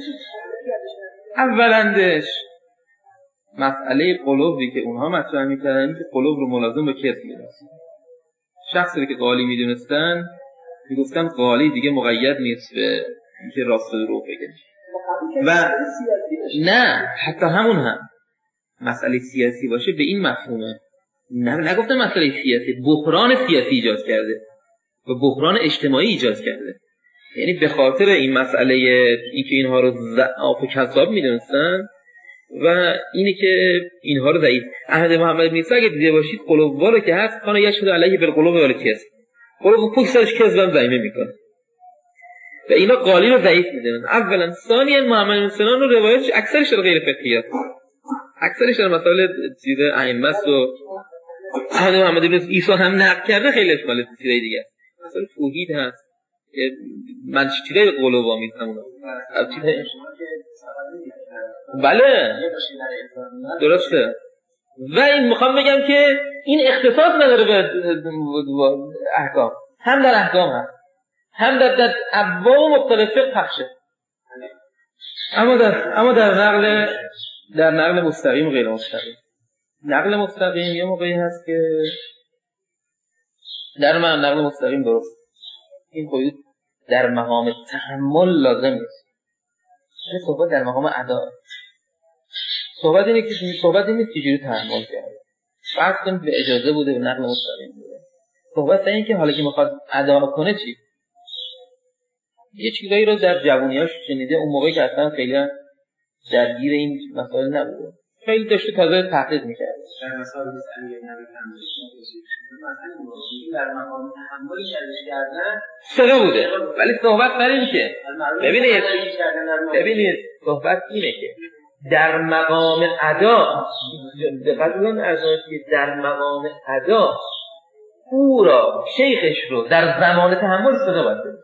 اولندش مسئله قلوبی که اونها مطرح می‌کردن که قلوب رو ملازم به کذب می‌دونستن. شخصی که قالی می‌دونستن میگفتن قالی دیگه مقید نیست به اینکه راست و دروغ بگه. و نه حتی همون هم مسئله سیاسی باشه به این مفهومه، نگفتن مسئله سیاسی، بحران سیاسی ایجاد کرده و بحران اجتماعی ایجاد کرده، یعنی به خاطر این مسئله اینکه اینها رو ضعاف و کذاب می‌دونستن و اینی که اینها رو ضعیف. احمد محمد عیسی اگه دیده باشید قلوب‌ها رو که هست کانو یشهد علیه بالقلوب و الکذب، قلوب پشت سرش کذبم ضعیف میکنه و اینا قالی رو ضعیف میدونن. اولا ثانیا محمد بن سنان رو روایتش اکثرش غیر فقهی است، اکثرش در مسائل چیز ائمه است و احمد محمد بن عیسی هم نقل کرده، خیلی اشکال چیزای دیگه است، مثلا توحید هست که من چیزای قلوب آمیزم بله درسته. و این میخوام بگم که این اختصاص نداره به احکام، هم در احکام هست هم در ابواب مختلف پخشه، اما در نقل مستقیم و غیر مستقیم. نقل مستقیم یه موقعی هست که در من نقل مستقیم درست، این خودی در مقام تحمل لازم نیست، این صحبت در مقام ادا، صحبت نیست که جوری تحمل کرده، فرض کنید به اجازه بوده به نقل مستقیم بوده، صحبت این که حالا که میخواد ادا کنه چی، یه چیزایی رو در جوونیاش شنیده، اون موقعی که اصلا خیلی درگیر این مسائل نبوده، خیلی داشته تازه تحقیق میکرده. در مسائل علی نبی در مقام تحمل کردن سره بوده، ولی صحبت بر این که ببینید صحبت اینه که در مقام ادا، دقیقاً ارزانی که در مقام ادا او را شیخش رو در زمان تحمل صدا باید بده،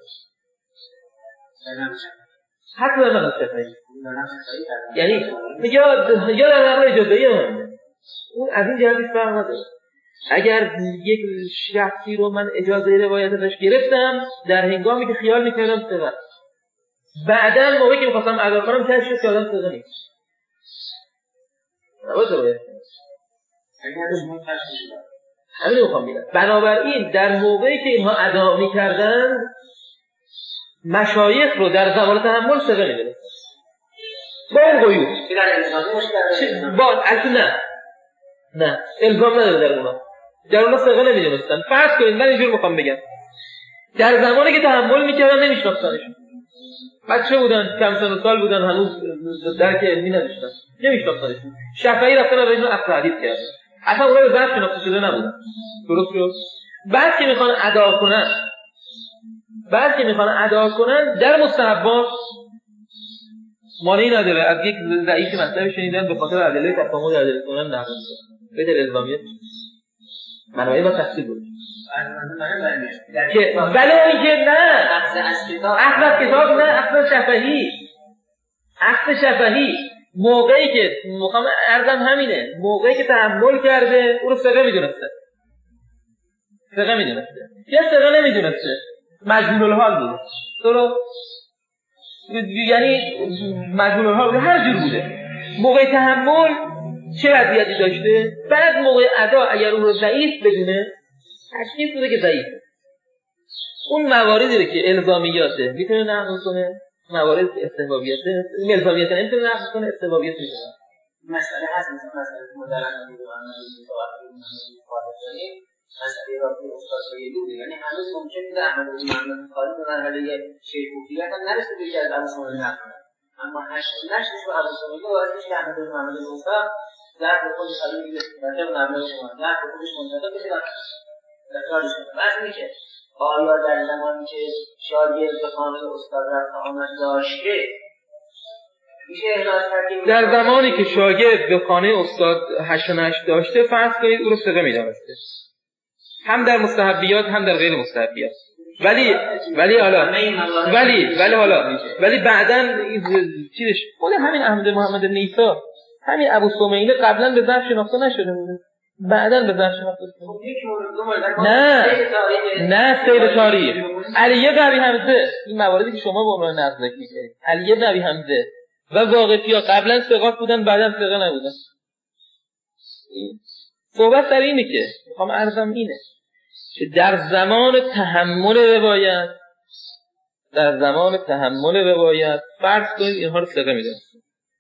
حتی در مقام شفایی، یعنی یا در نقل اجازه‌ای هم اون از این جهتی فرق نداره. اگر یک شخصی رو من اجازه روایت ازش گرفتم در هنگامی که خیال میکردم ثقه، بعداً موقعی که میخواستم ادا کنم کشف شد که آدم ثقه نیست، نباید روایت کنم. همین رو میخوام بگم. بنابراین در موقعی که اینها ادا میکردن مشایخ رو در زمان تحمل ثقه میدونستن با اون قیود، با نه الزام نداره در اونا ثقه نمیدونستن. فرض کنید من اینجور میخوام بگم در زمانی که تحمل میکردن نمیشناختنشون، بچه بودن، کم سن و سال بودن، هنوز درک علمی نداشتن، نمیشناختنشون. شفعی رفتن ازشون اصل حدیث کردن، اصلا اونا به ذات شناخته شده نبودن، درست شد؟ بعد که میخوان ادا کنن بعد که میخوان ادا کنن در مستحبات مانعی نداره. از یک ضعیف مطلب شنیدن به خاطر ادله تفاهم در دل کنن نقل میکنن به دل الزامیت منوعی با تفصیل بود که ولی اینکه نه اصل کتاب نه اصل شفهی موقعی که مقام ارزم همینه موقعی که تحمل کرده او رو فقه میدونسته یا فقه نمیدونسته مجهول الحال بوده تو رو یعنی مجهول الحال بوده هر جور بوده موقع تحمل چه وضعیتی داشته بعد موقع ادا اگر اون رو ضعیف بدونه تشخیص بوده که ضعیفه اون مواردی که الزامیاته میتونه نقل کنه موارد استحبابیاته الزامیات نمیتونه نقل کنه استحبابیات میتونه مسئله هست مثلا مدرن میدونن مسئله رابطه استاد سیدی یعنی هنوز ممکنه در احمد محمد خالد در مرحله شیخوخیت هم نرسیده که از ابو سعید نقل کنه اما نشش به ابو سعید واسه که احمد محمد موسی در خود خالی میگه در نامه شما در خودش منتقد بشه در کارش واسه که آیا در زمانی که شاگرد به خانه استاد رفت آمد داشته میشه احراز کردیم در زمانی که شاگرد به خانه استاد 8 و 9 داشته فرض کنید او رو ثقه می‌دانسته هم در مستحبیات هم در غیر مستحبیات ولی بعداً چیزش خود همین احمد محمد نیسا همین ابو سمیله قبلا به ظرف شناخته نشده بوده بعداً به ظرف شناخته نه سیر تاریخ علی بن ابی حمزه این مواردی که شما به عنوان نقد ذکر می‌کنید علی بن ابی حمزه و واقفی‌ها قبلا ثقات بودن بعداً ثقه نبودن صحبت سر اینه که میخوام عرضم اینه که در زمان تحمل روایت فرض کنید اینها رو ثقه می‌دونید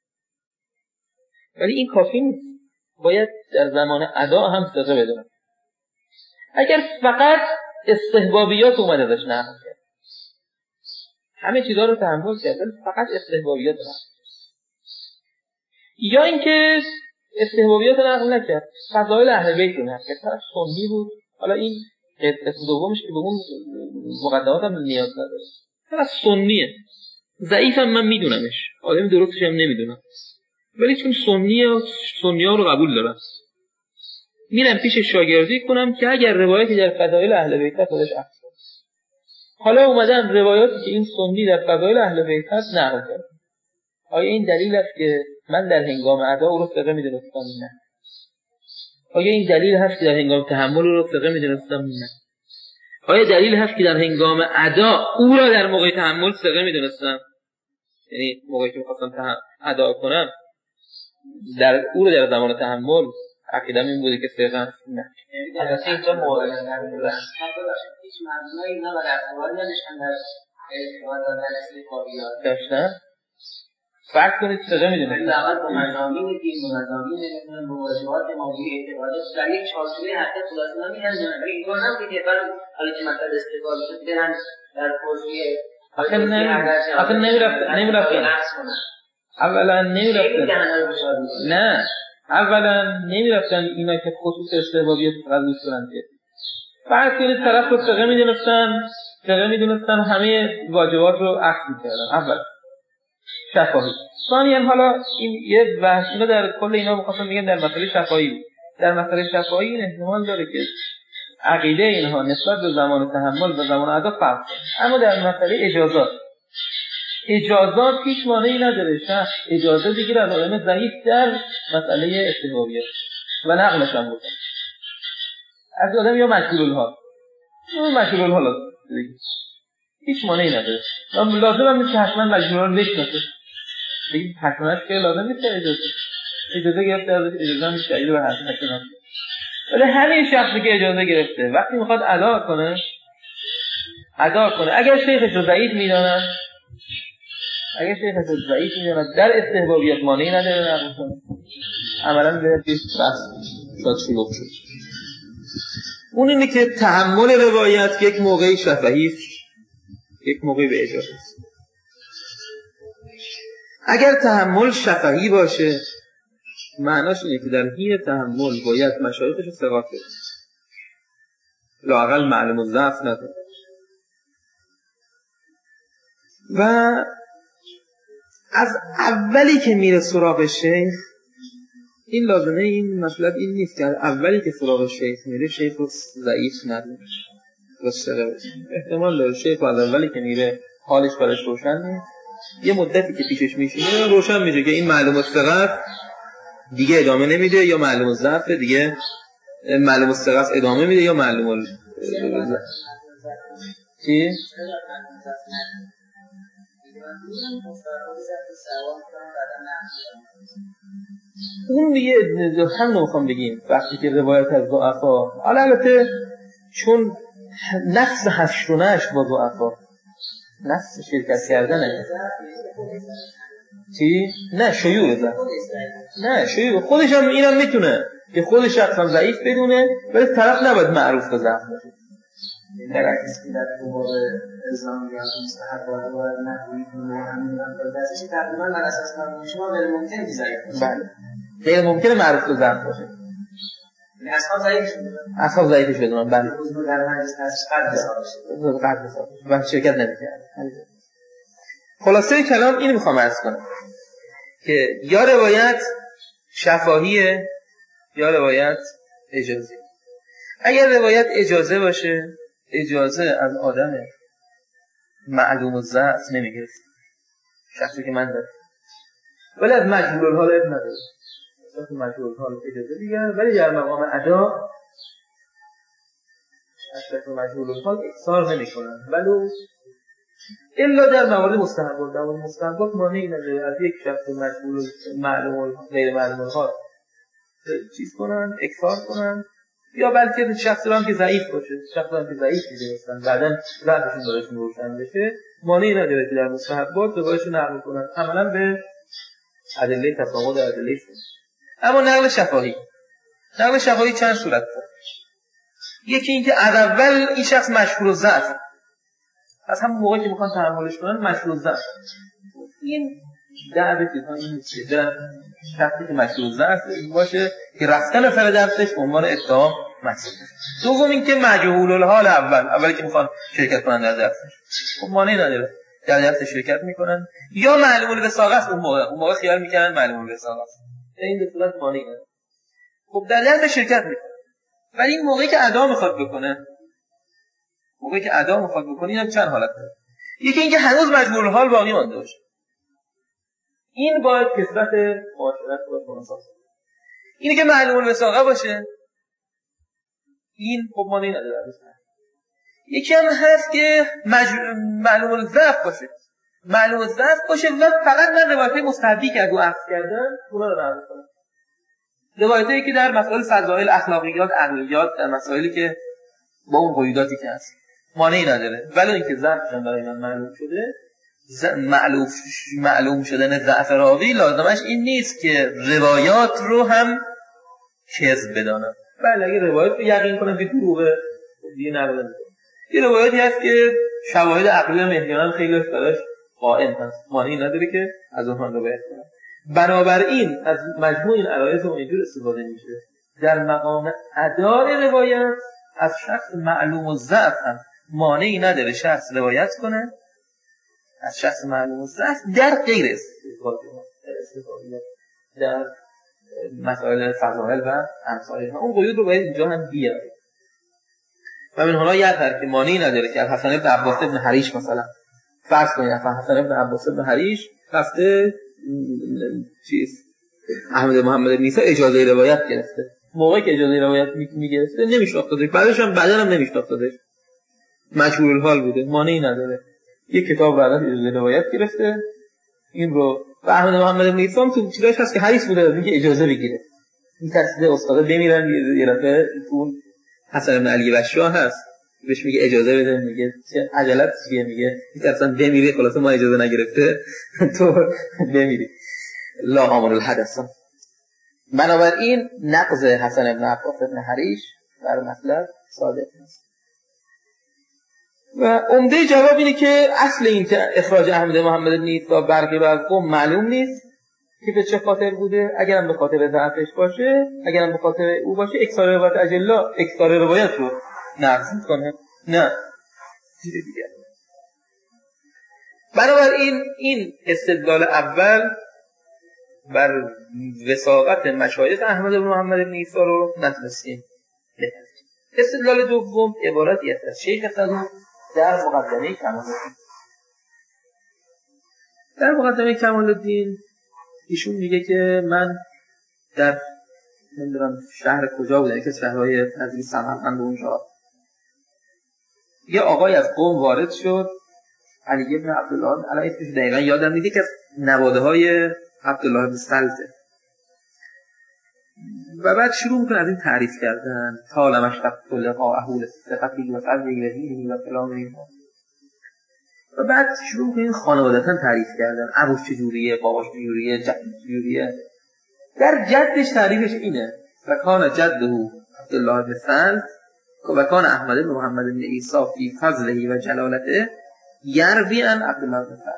ولی این کافی نیست باید در زمان ادا هم ثقه بدونن اگر فقط استحبابیات اومد ازش نقل کرد همه چیزا رو تحمل کرد فقط استحبابیات نقل یا اینکه استحبابیات نقل نکرد فضایل اهل بیت رو نقل کرد طرف سنی بود حالا این قسم دومش که به اون مقدمات هم نیاز نداره طرف سنیه ضعیفم من میدونمش آدم درستش هم نمیدونم ولی چون سنی‌ها رو قبول دارم میرم پیش شاگردی کنم که اگر روایتی در فضایل اهل بیت هست خودش اصل حالا اومدن روایاتی که این سنی در فضایل اهل بیت هست نقل کرد آیا این دلیل است که من در هنگام ادا او رو ثقه میدونستم نه آیا این دلیل هست که در هنگام تحمل او رو ثقه میدونستم نه آیا دلیل هست که در هنگام ادا او را در موقع تحمل ثقه میدونستم یعنی موقعی که می‌خواستم ادا کنم او رو در زمان تحمل عقیدم این بوده که ثقه است نه البته اینجا مورد هیچ مبنایی نه برای اقوال نداشتن در اعتقاد دادن استحبابیات داشتن فرض کنید ثقه میدونید اول با مضامین دین و مضامین موضوعات موضوعی اعتقادات در یک چارچوبه حتی خلاصه نمی‌کنن ولی اینطور نبوده که حالا که مثلا استحبابیات برن در حوزه آخه نمی‌رفتن اولا نمی‌رفتن اینا که خصوص استحبابیت قبول کنن که فرض کنید طرف رو ثقه میدونستن همه واجبات رو اخذ می‌کردن اول شفاهی ثانیاً حالا این یه بحث در کل اینا می‌خواستم بگم در مسئله شفاهی بود در مسئله شفاهی این احتمال داره که عقیده اینها نسبت به زمان تحمل و زمان ادا فرق کنه اما در مسئله اجازات هیچ مانعی نداره شخص اجازه بگیره از علم ضعیف در مسئله استحبابیت و نقلش هم بکنه از آدم یا مشغول الحال هیچ مانعی نداره لازم هم نیست که حتما مجبور رو بشناسه بگید حتماش که لازم نیست اجازه گرفته ازش اجازه هم شدید و حتما ولی همین شخصی که اجازه گرفته وقتی میخواد ادا کنه اگر شیخش رو ضعیف میداند در استحبابیت مانعی نداره نقل کنه عملا به پیش بس شاید شلوغ شد اون اینه که تحمل روایت یک موقعی شفهی است یک موقعی به اجازه است اگر تحمل شفهی باشه معناش اینه که در حین تحمل باید مشایخش رو ثقات کنه لااقل معلوم الضعف نداره و از اولی که میره سراغ شیخ، این لازمه این مطلب این نیست که اولی که سراغ شیخ میره شیخ رو ضعیف نداره، احتمال داره شیخ از اولی که میره حالش براش روشن نیست، یه مدتی که پیشش میشینه روشن میشه که این معلوم الثقه دیگه ادامه نمیده یا معلوم الضعف دیگه معلوم الثقه ادامه میده یا معلوم الضعف. چی؟ اون دیگه هم نمیخوام بگیم وقتی که روایت از ضعفا، حالا البته چون نفس حشرونهش با ضعفا نفس شرکت کردنه. چی؟ نه شیوع ضعف، نه شیوع خودش هم اینم میتونه که خودش شخص هم ضعیف بدونه ولی طرف نباید معروف به ضعف باشه. درکس که در دوباره ازام یا مستحب باید نکنید و همین دستش تقریبا بر اساس قانون شما غیر ممکنه که ضعیف باشه. بله غیر ممکنه معروف به ضعف باشه. اصحاب ضعیفش بدونن، اصحاب ضعیفش بدونن. بله حضور در مجلس هست قد حساب و شرکت نمی‌کنه. خلاصه کلام اینو میخوام عرض کنم که یا روایت شفاهیه یا روایت اجازه. اگر روایت اجازه باشه، اجازه از آدم معلوم الضعف نمیگیره، شخصی که من دارم، ولی از مجهول الحال اب نداره، شخص مجهول الحال اجازه دیگر، ولی در مقام ادا شخص مجهول الحال اکثار نمی کنن، ولو الا در موارد مستحبات. در مورد مستحبات مانعی نداره از یک شخص مجهول معلوم غیر معلوم الحال چیز کنن، اکثار کنن، یا بلکه شخصی هم که ضعیف باشه، شخصی هم که ضعیف می‌دونستن بعداً ضعفشون براشون روشن بشه، مانعی نداره که در مستحبات روایتشون نقل کنن، عملاً به ادله تفاوت ادله شون. اما نقل شفاهی چند صورت داره. یکی این که از اول این شخص مشهور الضعف، از همون موقعی که میخوان تحملش کنن مشهور الضعف، این دعوت ها این نیست که در شخصی که مشهور الضعف باشه که رفتن سر درسش به عنوان اتهام محسوب میشه. دوم این که مجهول الحال اولی که میخوان شرکت کنن در درسش، خب مانعی نداره در درسش شرکت میکنن، یا معلوم الوثاقه است، اون موقع خیال میکنن معلوم الوثاقه است، این دو صورت مانعی نداره، خب در درس شرکت میکنن. ولی این موقعی که ادا میخواد بکنه، اینم چند حالت داره. یکی اینکه هنوز مجهول الحال باقی مونده باشه، این باید کثرت معاشرت باید مناسب. اینی که معلوم الوثاقه باشه، این خب مانعی نداره. یکی هم هست که معلوم الضعف باشه، و فقط من روایت‌های مستحبی که ادو عکس کردن اونا رو نقل کنم، روایتایی که در مسائل فضائل، اخلاقیات، عقلیات، در مسائلی که با اون قیوداتی که هست مانعی نداره. ولی اینکه ضعفش برای من معلوم شده، معلوم شدن ضعف راوی لازمش این نیست که روایات رو هم کذب بدانم. بله اگه روایت رو یقین کنم که دروغه دیگه نقل نمی‌کنم. یه روایتی هست که شواهد عقلی هم احیانا خیلی براش قائم هست، مانعی نداره که از اونها روایت کنم. بنابراین از مجموع این عرایض اینجور استفاده میشه در مقام ادای روایت از شخص معلوم الضعف هم مانعی نداره شخص روایت کنه از شخص معلوم الضعف در غیر استفاده در مسائل فضائل و امثالها. اون قیود رو باید اینجا هم بیاره. و من هنا یادتر که مانعی نداره که حسن بن عباس بن حریش مثلا فرض کنید حسن بن عباس بن حریش رفته احمد محمد بن عیسی اجازه روایت گرفته، موقعی که اجازه روایت میگرفته نمیشناختهش، بعدا هم نمیشناختهش، مجهول الحال بوده، مانعی نداره. یک کتاب بعدا اجازه روایت گرفته این رو، و احمد محمد بن عیسی تو چیزاش هست که حریص بوده میگه اجازه بگیره، این تصدیق استاد بمیرن یه دفعه اون حسن بن علی بشار هست بهش میگه اجازه بده، میگه چه عجلت چیه، میگه این اصلا بمیری، خلاص ما اجازه نگرفته تو بمیری، لا امر الحدث. بنابراین نقض حسن بن عباس بن حریش در مطلب صادق است. و عمده جواب اینه که اصل این که اخراج احمد محمد بن عیسی برقی بر قوم معلوم نیست که به چه خاطر بوده، اگرم به خاطر ضعفش باشه، اگرم به خاطر او باشه، اکثار روایت اجلا اکثار روایت رو نقض کنه، نه چیز دیگه. بنابراین این استدلال اول بر وثاقت مشایخ احمد بن محمد بن عیسی رو نتونستیم بپذیریم. استدلال دوم عبارتی است از شیخ صدوق در مقدمه کمال‌الدین. در مقدمه کمال‌الدین ایشون میگه که من در نمیدونم شهر کجا بودن که شهرهای نزدیک سمرقند اونجا یه آقای از قوم وارد شد، علی ابن عبدالله، الان اسمش دقیقا یادم نیست، که از نواده های عبدالله بن سلطه، و بعد شروع میکنه از این تعریف کردن طال مشتق لقاء اهول ثقتی و فضلی و دینی و کلامی، و بعد شروع میکنه خانوادتا تعریف کردن، ابوش چجوریه، باباش چجوریه، جدش چجوریه. در جدش تعریفش اینه و کان جده عبدالله بن سلط و کان احمد بن محمد بن عیسی فی فضله و جلالته یروی عن عبدالله بن سلط،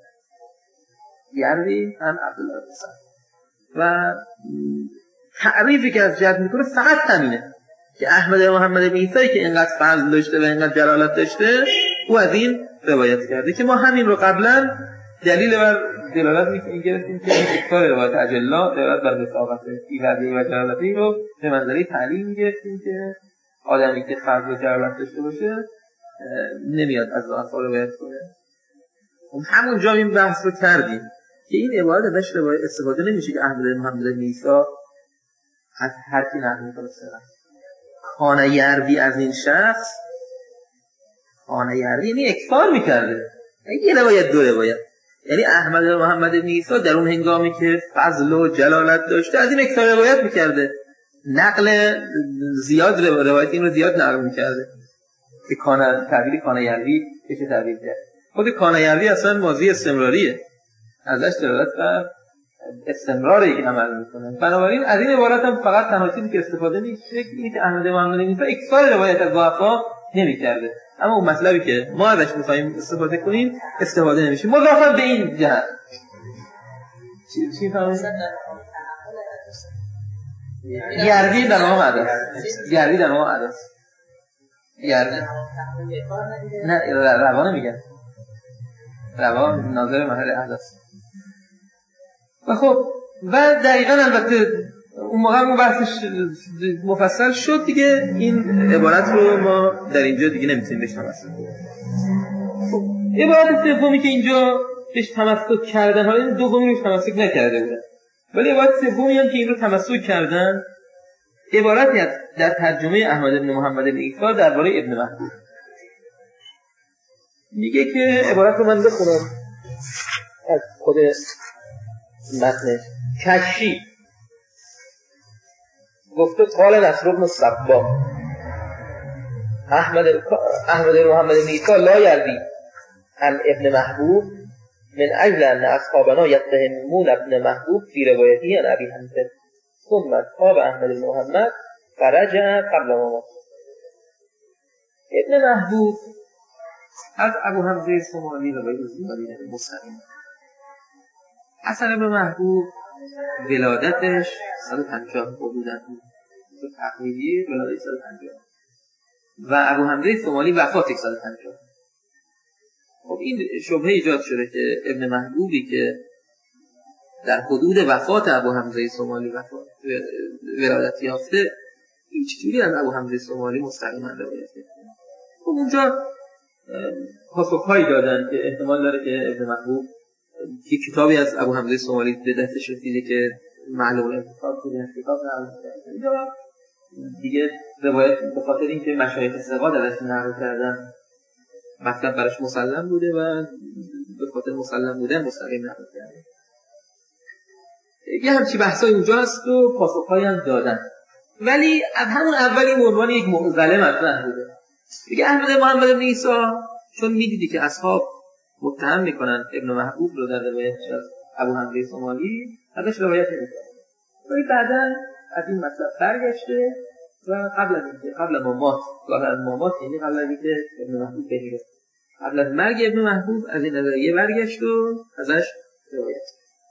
یروی عن عبدالله بن سلط. و تعریفی که از جد میکنه فقط همینه که احمد محمد بن عیسی که اینقدر فضل داشته و اینقدر جلالت داشته، او از این روایت کرده که ما همین رو قبلا دلیل بر دلالت میکنیم گرفتیم که اکثار روایت اجلا دلالت بر وثاقت ایوردی و جلالتی رو به منظره تعلیم میگرفتیم که آدمی که فضل و جلالت داشته باشه نمیاد از ضعفا روایت کنه. همونجا این بحث رو کردیم که این عبارت ازش روایت استفاده نمیشه که احمد محمد بن عیسی از هر کی نقل میکنه سرا خانه یروی از این شخص، خانه یروی یعنی اکثار میکرده، یه روایت دو روایت، یعنی احمد محمد بن عیسی در اون هنگامی که فضل و جلالت داشته از این اکثار روایت میکرده، نقل زیاد روایت این رو زیاد نقل میکرده که تعبیر خانه یروی بشه تعبیر کرد. خود خانه یروی اصلا ماضی استمراریه، ازش دلالت بر استمراری که عمل میکنه. بنابراین از این عبارت هم فقط تنها چیزی که استفاده میشه اینه که احمد محمد بن عیسی اکثار روایت از ضعفا نمیکرده، اما اون مطلبی که ما ازش میخوایم استفاده کنیم استفاده نمیشه. مضافاً به این جهت چی فهمید؟ یروی در مقام عدس، یروی در مقام عدس، یروی نه روان میگن، روان ناظر محل عدس. و خب و دقیقاً البته اون موقع اون بحثش مفصل شد دیگه، این عبارت رو ما در اینجا دیگه نمیتونیم بهش تمسک کنیم. خب عبارت سومی که اینجا بهش تمسک کردن، حالا این دومی رو تمسک نکرده بودن، ولی عبارت سومی هم که این رو تمسک کردن عبارتی است در ترجمه احمد بن محمد بن عیسی درباره ابن محبوب. میگه که عبارت رو من بخونم از خود متن کشی گفته قال نصر بن صباح احمد محمد بن عیسی لا یروی عن ابن محبوب من اجل ان اصحابنا یتهمون ابن محبوب فی روایته عن ابی حنیفه ثم اصحاب احمد بن محمد فرجع قبل ما مات. ابن محبوب از ابو حمزه صومالی روایت زیادی مستقیم. حسن بن محبوب ولادتش 150 حدوداً بود، تقریبی ولادت 150 و ابو حمزه صومالی وفاتش 150. خب این شبهه ایجاد شده که ابن محبوبی که در حدود وفات ابو حمزه صومالی ولادت یافته، این چجوری از ابو حمزه صومالی مستقیما روایت کرده؟ خب اونجا پاسخهایی دادن که احتمال داره که ابن محبوب یه کتابی از ابو حمزه صومالی به دستش رسیده که معلومه انتخاب شده، کتاب نقل کرده. اینجا دیگه روایت به خاطر اینکه مشایخ ثقات ازش نقل کردن مطلب براش مسلم بوده و به خاطر مسلم بودن مستقیم نقل کرده. یه همچی بحثای اونجا هست و پاسخهایی هم دادن، ولی از همون اول این عنوان یک معضله مطرح بوده. دیگه احمد محمد بن عیسی چون میدیدی که اصحاب متهم میکنن ابن محبوب رو در روایتش از ابو حمزه صومالی، ازش روایت نمیکنن، ولی بعداً از این مطلب برگشته و قبل ما مات یعنی قبل از اینکه ابن محبوب بمیره، قبل از مرگ ابن محبوب از این نظریه برگشت و ازش روایت.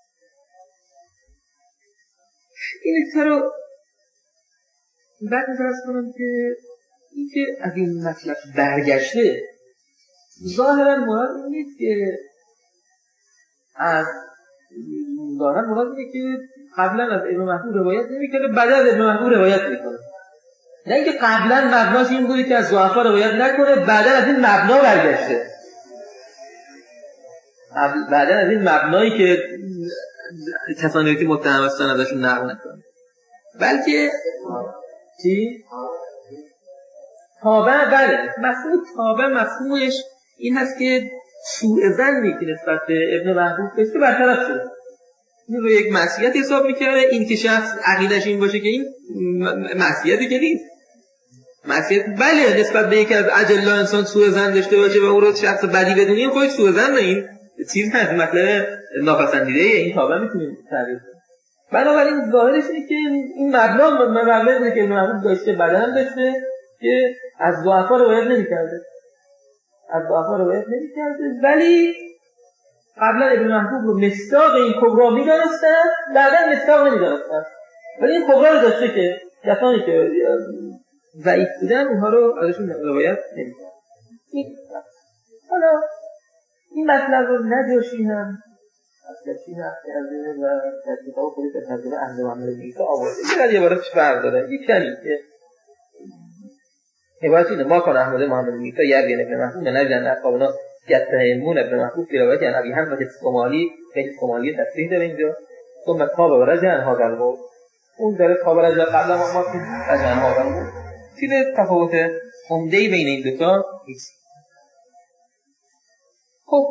این نکته رو بعد می‌فرض کنم که اینکه از این مطلب برگشته ظاهراً مراد نیست که از ظاهرا مراد اینه که قبلا از ابن محبوب روایت نمی‌کنه، بعد از ابن محبوب روایت می‌کنه. نه اینکه قبلا مبناش این بوده که از ضعفا روایت نکنه، بعدا از این مبنا برگشته. بعدا از این مبنایی که کسانی که متهم هستن ازشون نقل نکنه، بلکه چی؟ تابع. بله، مفهوم تابع مفهومش این هست که سوء ظنی که نسبت به ابن محبوب داشته برطرف شده. این رو یک معصیت حساب می‌کنه. این که شخص عقیدش این باشه که این معصیتی که نیست. معصیت بله نسبت به یکی از اجلا انسان سوء ظن داشته باشه و او رو شخص بدی بدونی، این خودش سوء ظن، این چیز هست، مطلب ناپسندیده این تابع میتونیم تعریف کنیم. بنابراین ظاهرش اینه که این مبلغ که ابن محبوب داشته، بدن داشته که از ضعفا روایت نمی‌کرده. ولی قبلا ابن محبوب رو مصداق این کبرا می‌دانستن، بعدا مصداق نمی‌دانستن. ولی این کبرا رو داشته که کسانی که ضعیف بودن اونها رو ازشون روایت نمی‌کردن. حالا این مطلب رو نجاشی هم از کسی نقل کرده و در کتاب خودی به ترجمه اهل محمد بن عیسی آورده. این یه عبارتش فرق داره. یک کمی که عبارت اینه: ما کان احمد محمد بن عیسی یروی ابن محبوب نجدن اصحابنا یتهمون ابن محبوب فی روایت عن ابی حمزه الصومالی. خیلی صومالی تصریح داره اینجا. ثم تاب و رجع عن هذا القول. اون داره تاب و رجع قبلا ما که رجع عن هذا القول. چیز تفاوت عمده‌ای بین این دو تا نیست. خب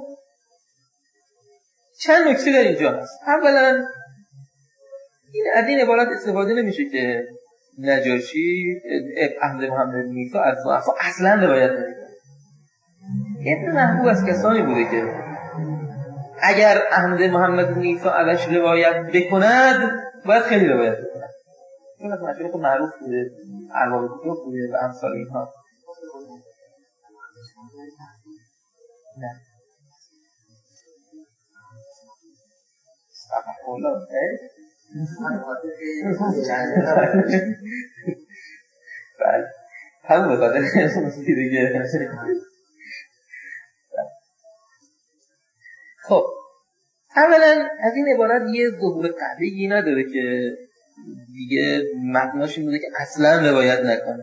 چند نکته در اینجا هست. اولا این از این عبارت استفاده نمیشه که نجاشی احمد محمد بن عیسی از ضعفا اصلا روایت نمیکنه. ابن محبوب از کسانی بوده که اگر احمد محمد بن عیسی ازش روایت بکند باید خیلی روایت بکند. این از مشایخ معروف بوده، ارباب کتب بوده و امثال اینها. نه استغفرالله. بله همون بخاطر دیگه. خب اولا از این عبارت یه ظهور قوی نداره که دیگه مبناش این بوده که اصلا روایت نکنه.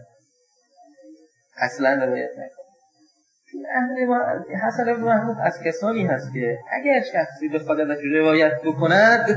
حسن بن محمود از کسانی هست که اگر شخصی بخواد ازش روایت بکند،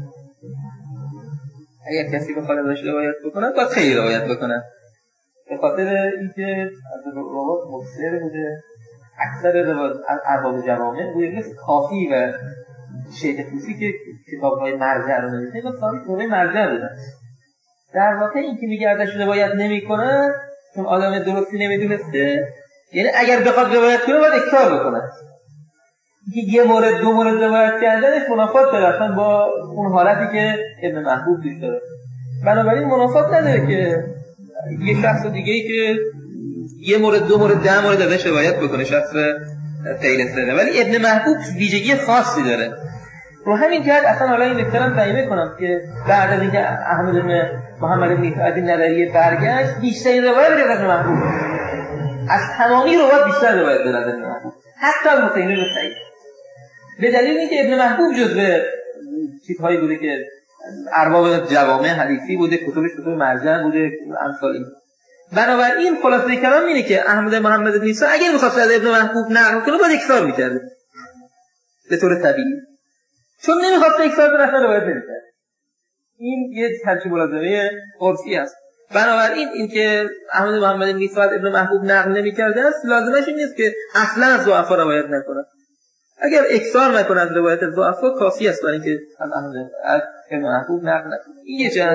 باید خیلی روایت بکند. به خاطر اینکه از روایت مکثر بوده، اکثر ارباب جوامع بوده، مثل کافی و شیخ طوسی که کتاب‌های مرجع رو نوشته، اینا کتاب‌های مرجع بودن. در واقع این که میگه ازش روایت نمی‌کنه چون آدم درستی نمیدونسته، یعنی اگر بخواد روایت کنه باید اکرار بکنه. اینکه یه مورد دو مورد روایت کردنش منافات داره اصلا با اون حالتی که ابن محبوب دیش داره. بنابراین منافات نداره که یه شخص دیگه‌ای که یه مورد دو مورد 10 مورد ازش روایت بکنه، شخص فیلسوفه. ولی ابن محبوب ویژگی خاصی داره. رو همین جهت اصلا حالا این نکته رو تعیین کنم که بعد از اینکه احمد بن محمد بن عیسی از این نظریه برگشت، بیشترین روایت از ابن محبوب، از تمامی روایت بیشتر روایت داره از ابن محبوب، حتی از حسین بن سعید. به دلیل اینکه ابن محبوب جزو چیزهایی بوده که ارباب جوامع حدیثی بوده، کتب مرجع بوده، امثال این. بنابراین خلاصه کلام اینه که احمد محمد بن عیسی اگر می‌خواست از ابن محبوب نقل کنه باید اکثار می‌کرد به طور طبیعی، چون نمی‌خواست اکثار کنه اصلا روایت نمی‌کرد. این یه ترکیب ملازمه عرفی است. بنابراین اینکه احمد محمد بن عیسی از ابن محبوب نقل نمی‌کرده است لازمش این نیست که اصلا از ضعفا روایت نکنه. اگر اکثار نکنه از روایت ضعفا کافی است برای اینکه از احمد از ابن محبوب نقل نکنه. این یه جهت.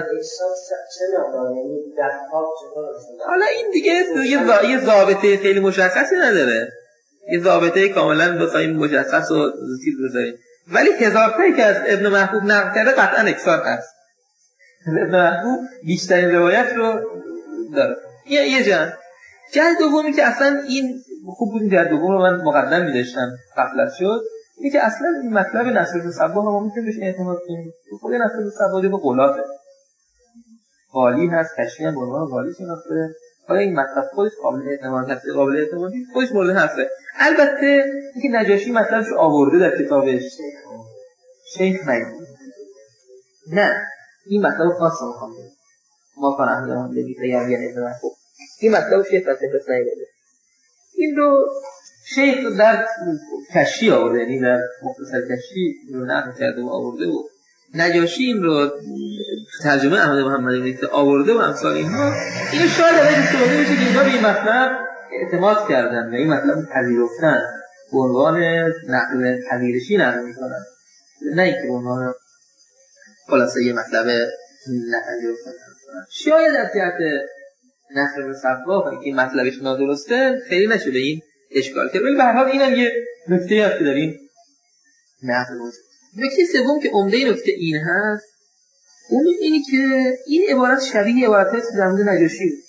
حالا این دیگه یه ضابطه خیلی مشخصی نداره. یه ضابطه کاملا بخوایم مشخص و چیز بذاریم. ولی هزار تایی که از ابن محبوب نقل کرده قطعا اکثار هست. ابن محبوب بیشترین روایت رو داره. یه جهت دومی که اصلا این خوب بود، این جهت دوم رو من مقدم می‌داشتم غفلت شد. این که اصلا این مطلب نصر صباح رو می‌تونیم بهش اعتماد کنیم. خود نصر صباح به قولاته. غالی هست، تشریح به عنوان غالی شناخته. حالا این مطلب خودش قابل اعتماد هست، قابل اعتمادی خودش مورد هسته. البته اینکه نجاشی مطلبش آورده در کتابش شیخ نگید. نه این مطلب خاص رو میخوام بگم. ما کار احمد محمد نیسا یعنی ابن محبوب این مطلب شیخ از تفرس نگیده. این رو شیخ در کشی آورده، یعنی در مختصر کشی رو نقل کرده و آورده و نجاشی این رو ترجمه احمد محمد نیسا آورده و امثال اینها. این شاید ازش استفاده بشه که اینها به این مطلب اعتماد کردن و این مطلب پذیرفتن به عنوان نقل پذیرشی نقل میکنن، نه اینکه به عنوان خلاصه یه مطلب نپذیرفتن. شاید از جهت نصر بن صفا که این مطلبش نادرسته خیلی نشده این اشکال کرد، ولی به هر حال اینم یه نکته هست که داریم نقل بود. نکته سوم که عمده نکته این هست، اون اینی که این عبارت شبیه عبارت هست که در مورد نجاشی بود.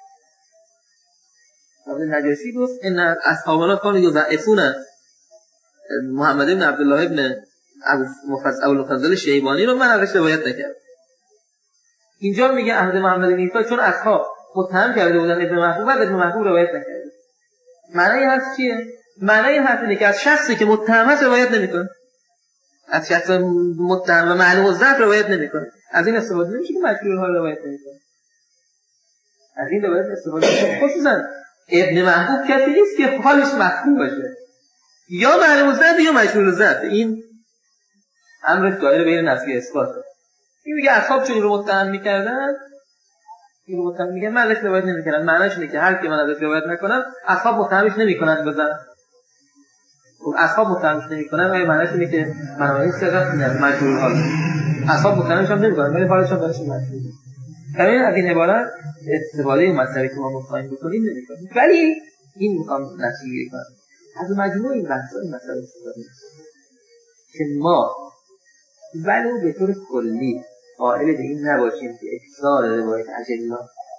نجاشی گفت ان اصحابنا کانوا یضعفون محمد بن عبدالله بن ابو المفضل شیبانی رو من ازش روایت نکردم. اینجا میگه احمد محمد نیسا چون اصحاب متهم کرده بودن ابن محبوب، بعد ابن محبوب روایت نکرده. معنی حرف چیه؟ معنی حرف اینه که از شخصی که متهم است روایت نمیکنه، از شخص متهم و معلوم الضعف روایت نمیکنه. از این استفاده نمیشه که مجهول الحال روایت نمیکنه. از این روایت استفاده نمیشه. خصوصا ابن محبوب کسی نیست که حالش مخفی باشه، یا معلوم الضعف یا مجهول الضعف. این امر دایره بین نفی و اثبات. این میگه اصحاب چون رو متهم میکردن، این رو متهم میگن من ازش روایت نمیکنم. معنیش اینه که هر کی من ازش روایت نکنم اصحاب متهمش نمیکنن بزنن. خب اصحاب متهمش نمیکنن ولی معنیش اینه که منابع ثقت مجهول حال. اصحاب متهمش هم نمیکنن ولی حالش هم درش مجهول. همین از این عبارت استفاده مطلبی که ما میخوایم بکنیم نمیکنیم. ولی این میخوام نتیجه کنم از مجموع این بحث‌ها این مسئله استفاده که ما ولو به طور کلی قائل به این نباشیم که اکثار روایت اجلا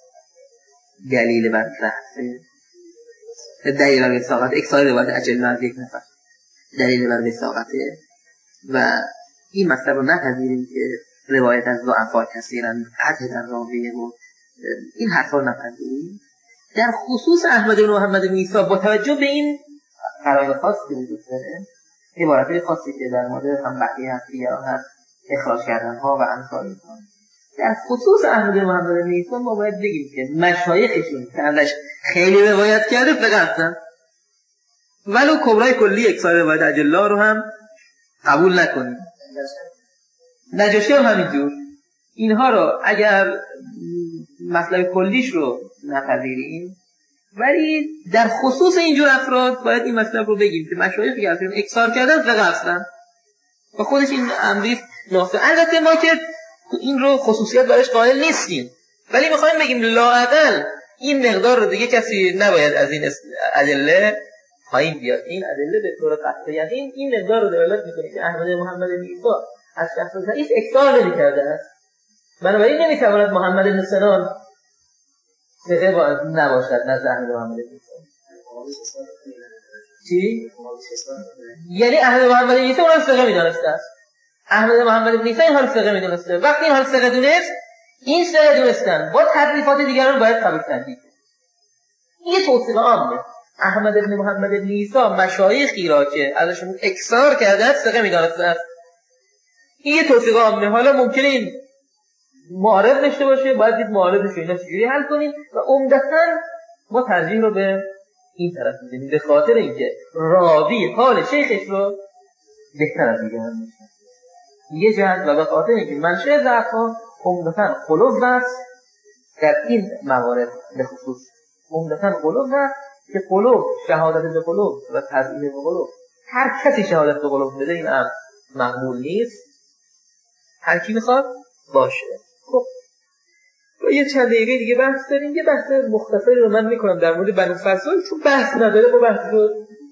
دلیل بر صحته، دلیل بر وثاقت، اکثار روایت اجلا از یک نفر دلیل بر وثاقته و این مطلب رو نپذیریم که روایت از ضعفا کثیرن قطع در راویه و این حرفا رو نپذیریم. در خصوص احمد بن محمد نیسا با توجه به این قرار خاص که وجود داره، عبارت خاصی که در مورد هم بقیه هست یا هست اخراج کردن ها و امثال اینها، در خصوص احمد محمد نیسا ما باید بگیم که مشایخشون که ازش خیلی روایت کرده فقط ولو کبرای کلی اکثار روایت اجلا رو هم قبول نکنیم. نجاشی هم همینجور. اینها رو اگر مطلب کلیش رو نپذیریم ولی در خصوص اینجور افراد باید این مطلب رو بگیم که مشایخی که اصلا اکثار کردن فقط هستن و خودش این امری نافع. البته ما که این رو خصوصیت برش قائل نیستیم ولی میخوایم بگیم لااقل این مقدار رو دیگه کسی نباید از این ادله پایین بیاد. این ادله به طور قطع یقین این مقدار رو دلالت میکنه که احمد محمد نیسا از شخص ضعیف اکثار نمی‌کرده است. بنابراین نمی‌تواند محمد بن سنان ثقه نباشد نزد احمد محمد نیسا. چی؟ یعنی احمد محمد نیسا اون رو ثقه می‌دانسته است. احمد محمد نیسا این حال ثقه می‌دانسته. وقتی این حال ثقه دونست، این ثقه دونستن با تدریفات دیگران باید قبول کردید. این توصیف عامه. احمد بن محمد نیسا مشایخی را که ازشون اکثار کرده است ثقه می‌دانسته است. این یه توصیف عامه. حالا ممکنه این معارض داشته باشه، باید دید معارضش رو اینا چجوری حل کنیم و عمدتاً ما ترجیح رو به این طرف میدیم به خاطر اینکه راوی حال شیخش رو بهتر از دیگران میشه یه جهت و به خاطر اینکه منشأ ضعف‌ها عمدتاً خلوص است در این موارد به خصوص عمدتاً خلوص است که خلوص شهادت به خلوص و تضعیف به خلوص هر کسی شهادت به خلوص بده این امر مقبول نیست. هر کی میخواد باشه. خب یه چند دقیقه دیگه بحث داریم. یه بحث مختصری رو من میکنم در مورد بنو فضل چون بحث نداره با بحث رو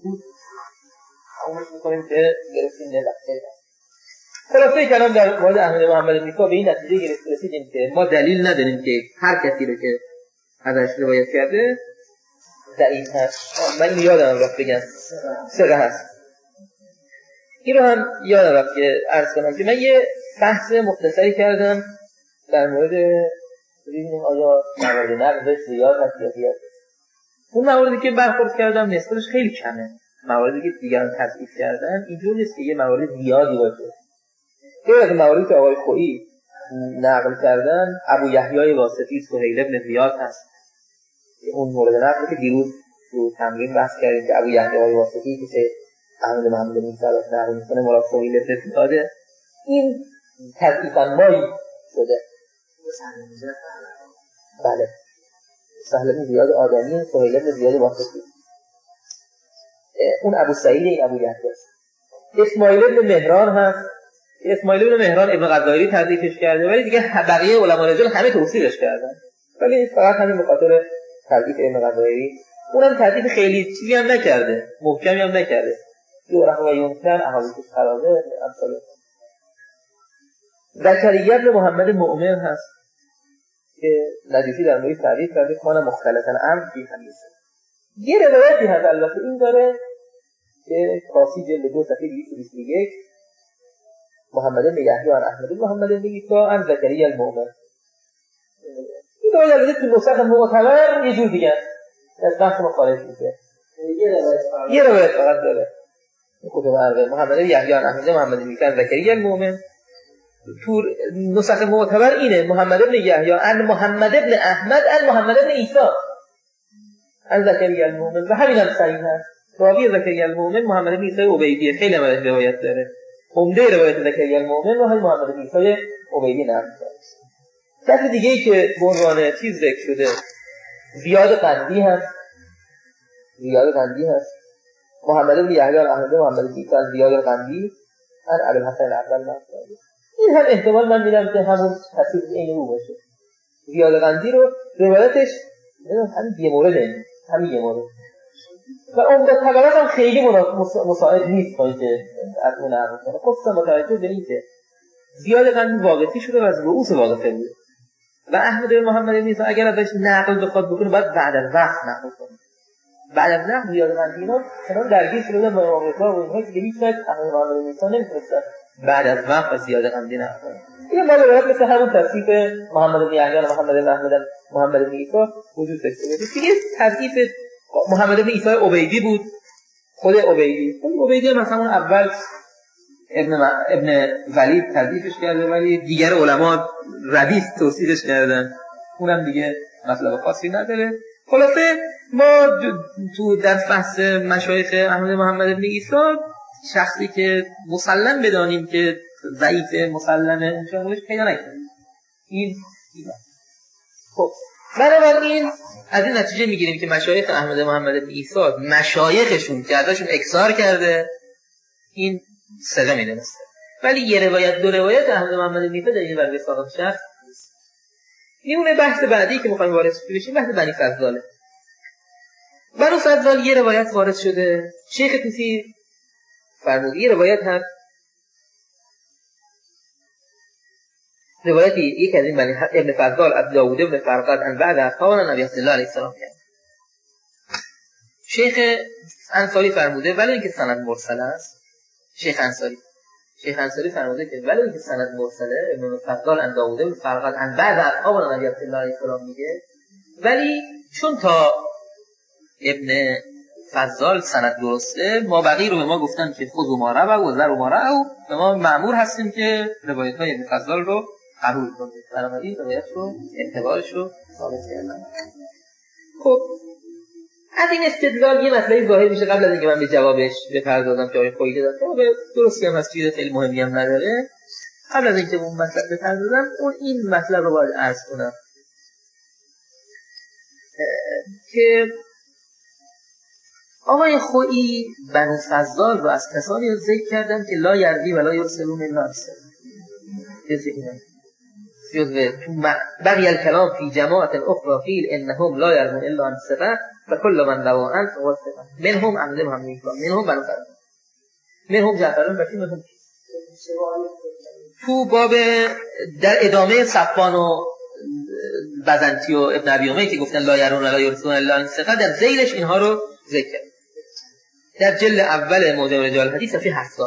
تمومش میکنیم که برسیم به لحظه. خلاصه کلام در مورد احمد محمد نیسا به این نتیجه رسیدیم که ما دلیل نداریم که هر کسی رو که ازش روایت کرده ضعیف هست. من یادم رفت بگم ثقه هست. این رو هم یادم رفت که عرض کنم که من یه بحث مختصری کردم در مورد ببینیم آیا موارد نقضش زیاد هست یا زیاد. اون مواردی که برخورد کردم نسبتش خیلی کمه. مواردی که دیگران تضعیف کردن اینجور نیست که یه موارد زیادی باشه یه از مواردی که آقای خویی نقل کردن ابو یحیی واسطی سهیل بن زیاد هست. اون مورد نقلی که دیروز تو تمرین بحث کردیم که ابو یحیی واسطی که احمد محمد بن سلام نقل میکنه مراد سهیل بن زیاده. این تضعیفاً مایی شده. بله سهل بن زیاد آدمی، سهیل بن زیاد واسطی. اون ابو سعید، این ابو یحیی است. اسماعیل بن مهران هست. اسماعیل بن مهران ابن غزالی تضعیفش کرده ولی دیگه بقیه علما رجال همه توصیفش کردن. ولی فقط همین به خاطر تضعیف ابن غزالی، اونم تضعیف خیلی چیزی هم نکرده، محکمی هم نکرده. یورخ و یونکر احادیث خرابه امثال. زکریا بن محمد مؤمن هست که نجاشی در مورد تعریف کرده کان مختلطاً امر فی حدیث. یه روایتی هست البته این داره که کاسی جلد 2 صفحه 221 محمد بن یحیی عن احمد بن محمد بن عیسی عن زکریا المؤمن. این روایت تو نسخ معتبر یه جور دیگه است. از بحث ما خارج میشه. یه روایت فقط داره. کتب اربعه محمد بن یحیی عن احمد بن محمد بن عیسی عن زکریا المؤمن. تو نسخ معتبر اینه محمد بن یحیی عن محمد بن احمد عن محمد بن عیسی عن زکریا المؤمن و همین هم صحیح هست. راوی زکریا المؤمن محمد بن عیسی عبیدی خیلی هم روایت داره. عمده روایت زکریا المؤمن و هم محمد بن عیسی عبیدی نقل کرده. کسی دیگه‌ای که به عنوان چیز ذکر شده زیاد قندی هست. محمد بن یحیی عن احمد محمد بن عیسی عن زیاد قندی عن ابی الحسن العقل نقل. این هم احتمال من میدم که همون تصویر عین او باشه. زیاد قندی رو روایتش همین یه مورد همین یه مورد و عمده طبقات هم خیلی مساعد نیست که از اون نقل کنه. خصوصا با توجه به اینکه زیاد قندی واقعی شده و از رؤوس واقعی بوده و احمد بن محمد بن عیسی اگر ازش نقل بخواد بکنه باید بعد از وقت نقل کنه. بعد از نقل زیاد قندی اینا چنان درگیر شده با آمریکا و اینها که هیچ وقت احمد بن محمد بن عیسی نمی‌تونستن بعد از وقت زیاد قندی نقل کنه. این مال روایت مثل همون تصریف محمد بن یحیی و محمد بن احمد محمد بن عیسی وجود داشته بود. دیگه تصریف محمد بن عیسی عبیدی بود. خود عبیدی مثلا اون اول ابن ولید تضعیفش کرده ولی دیگر علما ردیف توصیفش کردن. اونم دیگه مطلب خاصی نداره. خلاصه ما تو در فصل مشایخ احمد محمد بن عیسی شخصی که مسلم بدانیم که ضعیف مسلمه اونجا پیدا نکنیم. این خب بنابراین از این نتیجه میگیریم که مشایخ احمد محمد بن عیسی مشایخشون که ازشون اکثار کرده این ثقه میدونسته ولی یه روایت دو روایت احمد محمد بن عیسی در این بر وثاقت شخص میمونه. بحث بعدی که میخوایم وارد بشیم بحث بنی فضاله. بنی فضال یه روایت وارد شده. شیخ طوسی فرمود یه روایت هست روایتی یک از این بنی ابن فضال از داوود ابن فرقد ان بعد اصحاب نبی صلی الله علیه و سلم کرد. شیخ انصاری فرموده ولی اینکه سند مرسل است. شیخ انصاری فرموده که ولی اینکه سند مرسله ابن فضال ان داوود ابن فرقد ان بعد اصحاب نبی صلی الله علیه و سلم میگه ولی چون تا ابن فضال سند درسته ما بقیه رو به ما گفتن که خود ما رو و زر ما رو به ما مأمور هستیم که روایت های ابن فضال رو قبول کنیم. بنابراین روایت رو اعتبارش رو ثابت کردن. خب از این استدلال یه مسئله ظاهر میشه قبل از اینکه من به جوابش بپردازم که آقای خویی داد جواب درستی هم از چیز خیلی مهمی هم نداره. قبل از اینکه اون مسئله بپردازم این مسئله رو باید عرض کنم که آقای خویی بنو فضال رو از کسانی رو ذکر کردن که لا یروی و لا یرسلون الا جزء بقی الکلام فی جماعت اخرى قیل انهم لا یروون الا عن ثقه و کل من روى عنه فهو ثقه منهم احمد بن محمد منهم بنو فضال منهم جعفر بن بکیر منهم تو باب در ادامه صفوان و بزنتی و ابن ابی امیه که گفتن لا یرون و لا یرسلون الا عن ثقه در ذیلش اینها رو ذکر کرد. در جلد اول موضوع رجال حدیث صفحه 70.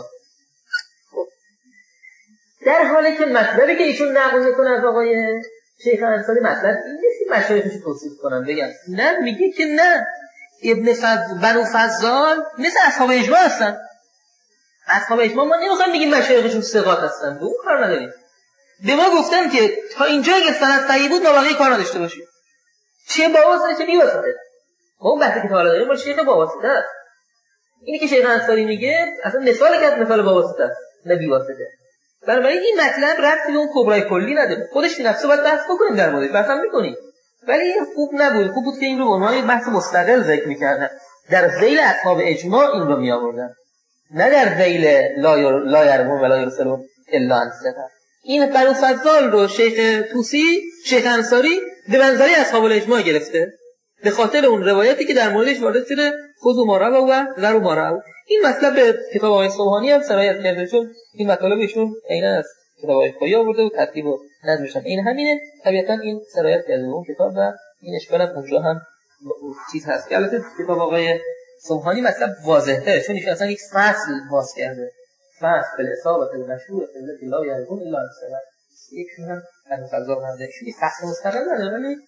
در حالی که مطلبی که ایشون نقل میکنه از آقای شیخ انصاری مطلب این نیست که مشایخش رو توصیف کنن بگن نه، میگه که نه ابن بنو فضال مثل اصحاب اجماع هستن. اصحاب اجماع ما نمیخوایم بگیم مشایخشون ثقات هستن، اون کار نداریم. به ما گفتن که تا اینجا اگه سند صحیح بود ما کار نداشته باشیم. چه با واسطه چه بی واسطه. ما اون بحثی که حالا داریم با شیخ با واسطه است. اینی که شیخ انصاری میگه اصلا مثالی که مثال با واسطه است، نه بی واسطه. بنابراین این مطلب ربطی به اون کبرای کلی نداره. خودش نفسه باید بحث بکنیم در موردش، بحث هم می‌کنیم. ولی خوب نبود. خوب بود که این رو به عنوان بحث مستقل ذکر می‌کردن. در ذیل اصحاب اجماع این رو می‌آوردن. نه در ذیل لا یرمون ولا یرسلون الا عن ثقه. این بنو فضال رو شیخ طوسی، شیخ انصاری به منزله اصحاب الاجماع گرفته. به خاطر اون روایتی که در موردش وارد شده، خذوا ما روا و ذروا ما روا. این مطلب به کتاب آقای سبحانی هم سرایت کرده، چون این مطالب ایشون عیناً از کتاب آقای خویی آورده و ترتیب و نظمش هم این همینه. طبیعتاً این سرایت کرده اون کتاب و این اشکال هم اونجا هم چیز هست که البته کتاب آقای سبحانی مطلب واضحه، چون ایشون اصلا یک فصل باز کرده. فصل بالاصابه المشهور فی الذی لا یرجون الا عن ثقه. یکشون هم بنو فضال هم ده. این فصل مستقل نداره ولی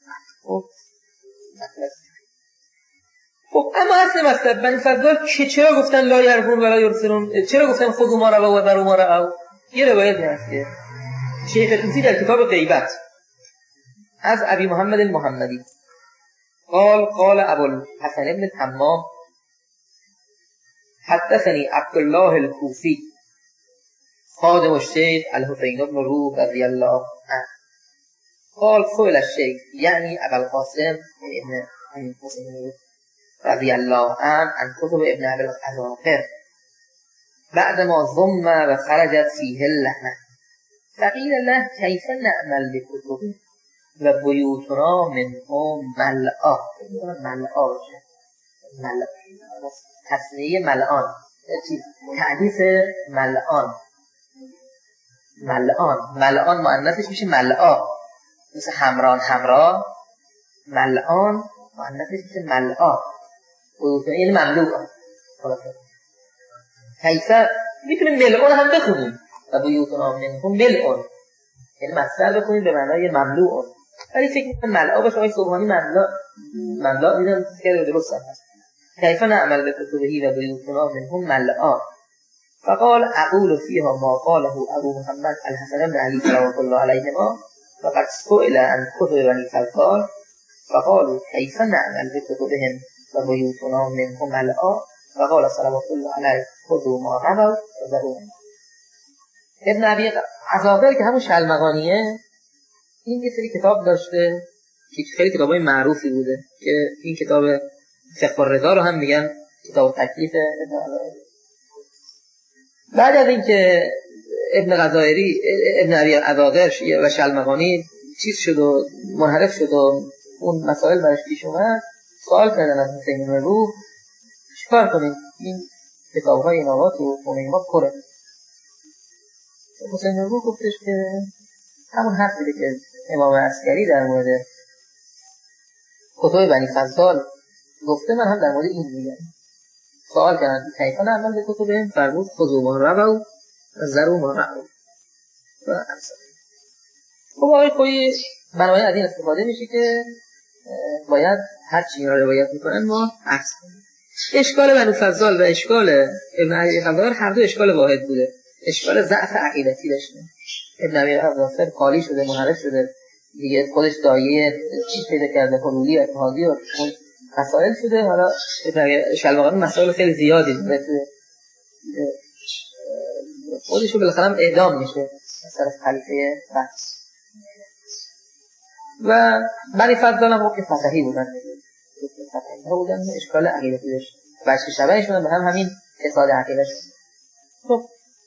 خب اما اصل مطلب بنی فضال چرا گفتن لا یرجون ولا یرسلون، چرا گفتن خذوا ما روا و ذروا ما روا؟ یه روایتی هست که شیخ طوسی در کتاب غیبت از ابی محمد المحمدی قال ابو الحسن ابن تمام حدثني عبد الله الكوفي خادم الشيخ الحسين بن روح رضي الله عنه قال سئل الشيخ يعني ابا القاسم ابن حسين رضي الله عنه عن كتب ابن ابي العراقر بعدما ضم وخرجت فيه اللحمة فقيل له كيف نعمل بكتبه وبيوتنا منهم ملآ تصنیه ملآن تعریف ملآن مؤنثش میشه ملآ، مثل همران همراه، ملآن مؤنثش میشه ملآ، یعنی مملوء. کیفه میتونیم ملعون هم بخونیم و بیوتنا منهم ملعون، یعنی مصدر بخونیم به معنای مملوء، ولی فکر میکنم ملآ باشه. آقای سبحانی مملوء دیدم که درست هست. کیف نعمل بکتبه و بیوتنا منهم ملآ فقال اقول فيها ما قاله ابو محمد الحسن بن علي صلوات الله عليهما فقد سئل عن كتب بني فضال فقالوا كيف نعمل بكتبهم و بیوتنا منهم ملآ فقال صلوات الله عليه خذوا ما روا و ذروا. ابن ابی عزاقر که همون شلمغانیه، این یه سری کتاب داشته که خیلی کتابای معروفی بوده که این کتاب فقه الرضا رو هم میگن کتاب تکلیف. بعد از اینکه ابن ابی عزاقر و شلمغانی چیز شد و منحرف شد و اون مسائل برش پیش اومد، سوال کردن از حسین بن روح چیکار کنیم، این کتاب‌های این آقا تو خونه ما پره. حسین بن روح گفتش که همون حرفی که امام عسکری در مورد کتب بنی فضال گفته من هم در مورد این میگم. سوال کردن کیف نعمل به کتبهم فرمود خذوا ما روا و ذروا ما روا. خب آقای خویی بنابراین از این استفاده میشه که باید هر چی را روایت میکنن ما عکس کنیم. اشکال بنو فضال و اشکال ابن ابی عزاقر هر دو اشکال واحد بوده، اشکال ضعف عقیدتی داشته. ابن ابی عزاقر قالی شده، منحرف شده دیگه، خودش دایه چیز پیدا کرده، حلولی اتحادی و مسائل شده. حالا شلمغانی مسائل خیلی زیادی داره، خودش رو بالاخره اعدام میشه از طرف خلیفه بس. و بنی فضال هم که فتحی بودن اشکال عقیدتی داشت، بچه شبهشون به هم همین فساد عقیده شد. خب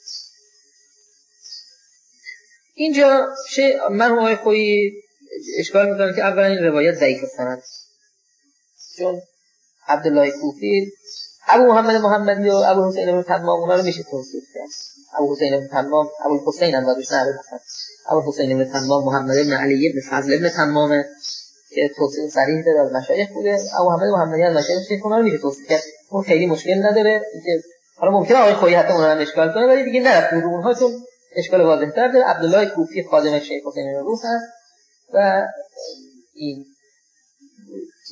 اینجا من آقای خویی اشکال میکنم که اولا این روایت ضعیف سند، چون عبدالله کوفی ابو محمد محمدی و ابو حسین بن تمام اونا رو میشه توصیف کرد. ابو حسین بن تمام، ابو حسین هم دادوش نه ابو حسین بن تمام محمد بن علی بن فضل بن تمام که توصیف صریح داره از مشایخ بوده. ابو محمد محمدی از مشایخ شیخ اونا رو میشه توصیف کرد، اون خیلی مشکل نداره. اینکه حالا ممکنه آقای خویی حتی اونا رو اشکال کنه ولی دیگه نرفت رو اونها، چون اشکال واضح‌تر داره. عبدالله کوفی خادم شیخ حسین بن روح هست و این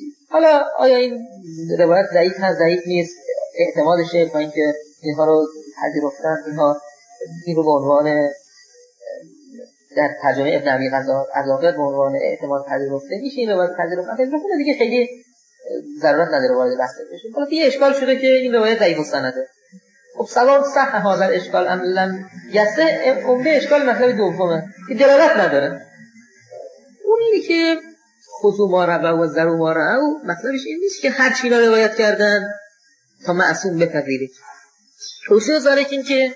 حالا آیا این روایت ضعیف هست ضعیف نیست، اعتماد شیخ با اینکه اینها رو پذیرفتن اینها این رو به عنوان در ترجمه ابن ابی غزاقر به عنوان اعتماد پذیرفته میشه. این روایت پذیرفتن دیگه خیلی ضرورت نداره وارد بحث بشیم. حالا یه اشکال شده که این روایت ضعیف السنده. خب سوال صح هذا اشکال عملا یسه عمده اشکال مطلب دومه که دلالت نداره. اونی که خذوا ما روا و ذروا ما رعوا مطلبش این نیست که هر چی را روایت کردن تا معصوم بپذیرید. توصیه ذالک این که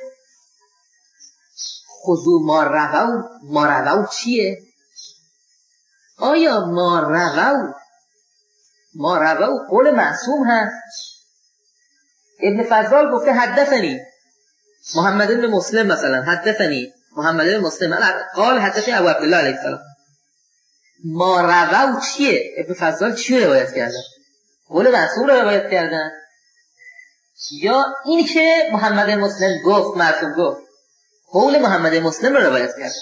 خذوا ما روا چیه؟ آیا ما روا قول معصوم هست؟ ابن فضال گفته حدثنی محمد بن مسلم مثلا، حدثنی محمد بن مسلم قال حدثنی ابو عبدالله علیه السلام. ما روا چیه؟ ابن فضال چی رو روایت کردن؟ قول معصوم رو روایت کردن یا این که محمد بن مسلم گفت معصوم گفت قول محمد مسلم رو روایت کردن؟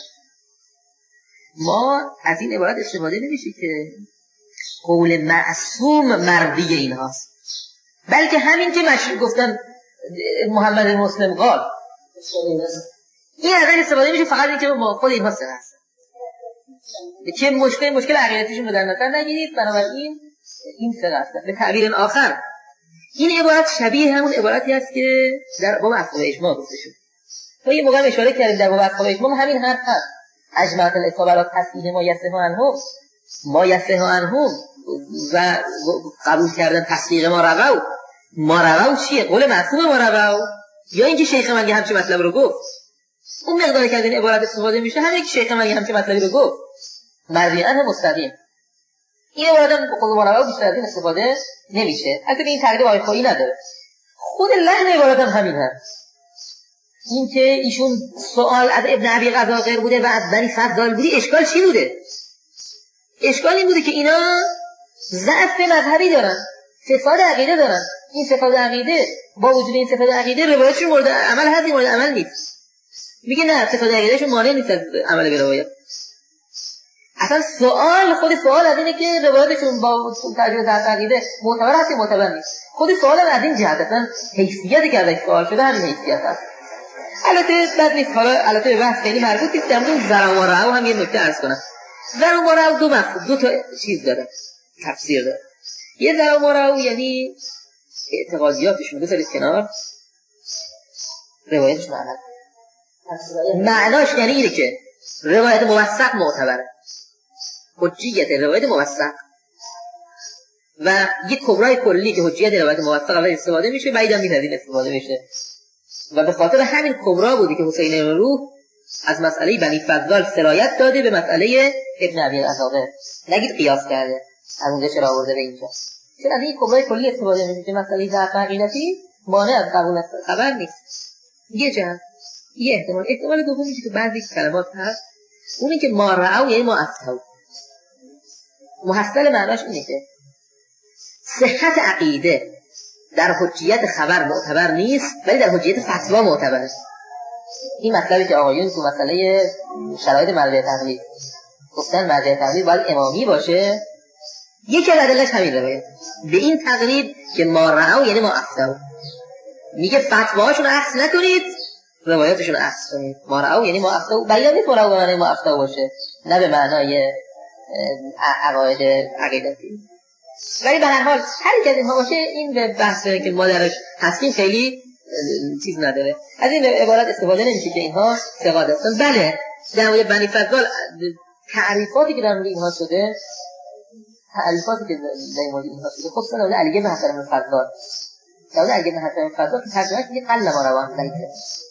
ما از این عبارت استفاده نمیشه که قول معصوم مرضی اینهاست، بلکه همین که مشروع گفتن محمد مسلم قال این از این استفاده میشه فقط این که ما خود اینها سر هست که مشکل عقیدتیشون رو در نظر نگیرید. بنابراین این سر هست. به تعبیر آخر این عبارت شبیه همون عبارتی است که در باب اصحاب اجماع گفته شد. ما یه موقع اشاره کردیم در باب اصحاب اجماع همین حرف هست. اجمعت الاصحاب علی تصدیق ما یصح عنهم و قبول کردن تصدیق ما روا چیه؟ قول معصوم ما روا یا اینکه شیخ من همچین مطلب رو گفت؟ اون مقداری که از این عبارت استفاده میشه همین که شیخ من همچین مطلبی رو گفت مرضی عنه مستقیم. این عبارت هم خود ما روا بیشتر از این استفاده نمیشه. البته این تقریب آیه خویی نداره. خود لحن عبارت هم همین هست. این که ایشون سوال از ابن ابی غزاقر بوده و از بنی فضال بوده، اشکال چی بوده؟ اشکال این بوده که اینا ضعف مذهبی دارن، فساد عقیده دارن. این فساد عقیده با وجود این فساد عقیده روایتشون مورد عمل هست، مورد عمل نیست. میگه نه فساد عقیدهشون مانع نیست از عمل به روایت. اصلا خود سوال از اینه که روایتشون با تجربه در عقیده معتبر هست یا معتبر نیست. خود سوال از این جهت اصلا حیثیتی که ازش سوال شده همین حیثیت هست. البته بد نیست حالا البته به بحث خیلی مربوط نیست. در مورد ذرا و رعو هم یه نکته عرض کنم. ذرا و رعو دو تا چیز داره، تفسیر داره. یه ذرا و رعو یعنی اعتقادیاتشون بذارید کنار، روایتش معناش یعنی اینه که روایت موثق معتبره، حجیت روایت موثق و یک کبرای کلی که حجیت روایت موثق اول استفاده میشه، بعیدم نیست از این استفاده میشه. و به خاطر همین کبرا بودی که حسین بن روح از مسئله بنی فضال سرایت داده به مسئله ابن ابی غزاقر. نگید قیاس کرده، از اونجا چرا آورده به اینجا؟ چرا از این کبرای کلی استفاده میشه که مسئله ضعف عقیدتی مانع از قبول خبر نیست. یه جهت یه احتمال دومی که بعضی کلمات هست اونی که ما رعو یعنی ما افتو. محصل معناش اینه که صحت عقیده در حجیت خبر معتبر نیست ولی در حجیت فتوا معتبر است. این مطلبی که آقایون تو مسئله شرایط مرجع تقلید گفتن مرجع تقلید باید امامی باشه، یکی از ادله‌اش همین روایت به این تقلید که ما رعو یعنی ما افتو. میگه فتواهاشون رو اخذ نکنید، روایاتشون رو اخذ کنید. ما رعو یعنی ما افتو، بیان نیست ما رعو به معنی ما افتو باشه، نه به معنای عقاید عقیدتی. ولی به هر حال هر یک از اینها باشه، این به بحث که ما درش هستیم خیلی چیز نداره. از این عبارت استفاده نمیشه که اینها ثقات هستن. بله در مورد بنی فضال تعریفاتی که در مورد اینها شده، خصوصا در مورد علی بن حسن بن فضال، در مورد علی بن حسن بن فضال ترجمهش میگه قل ما روان ضعیفه.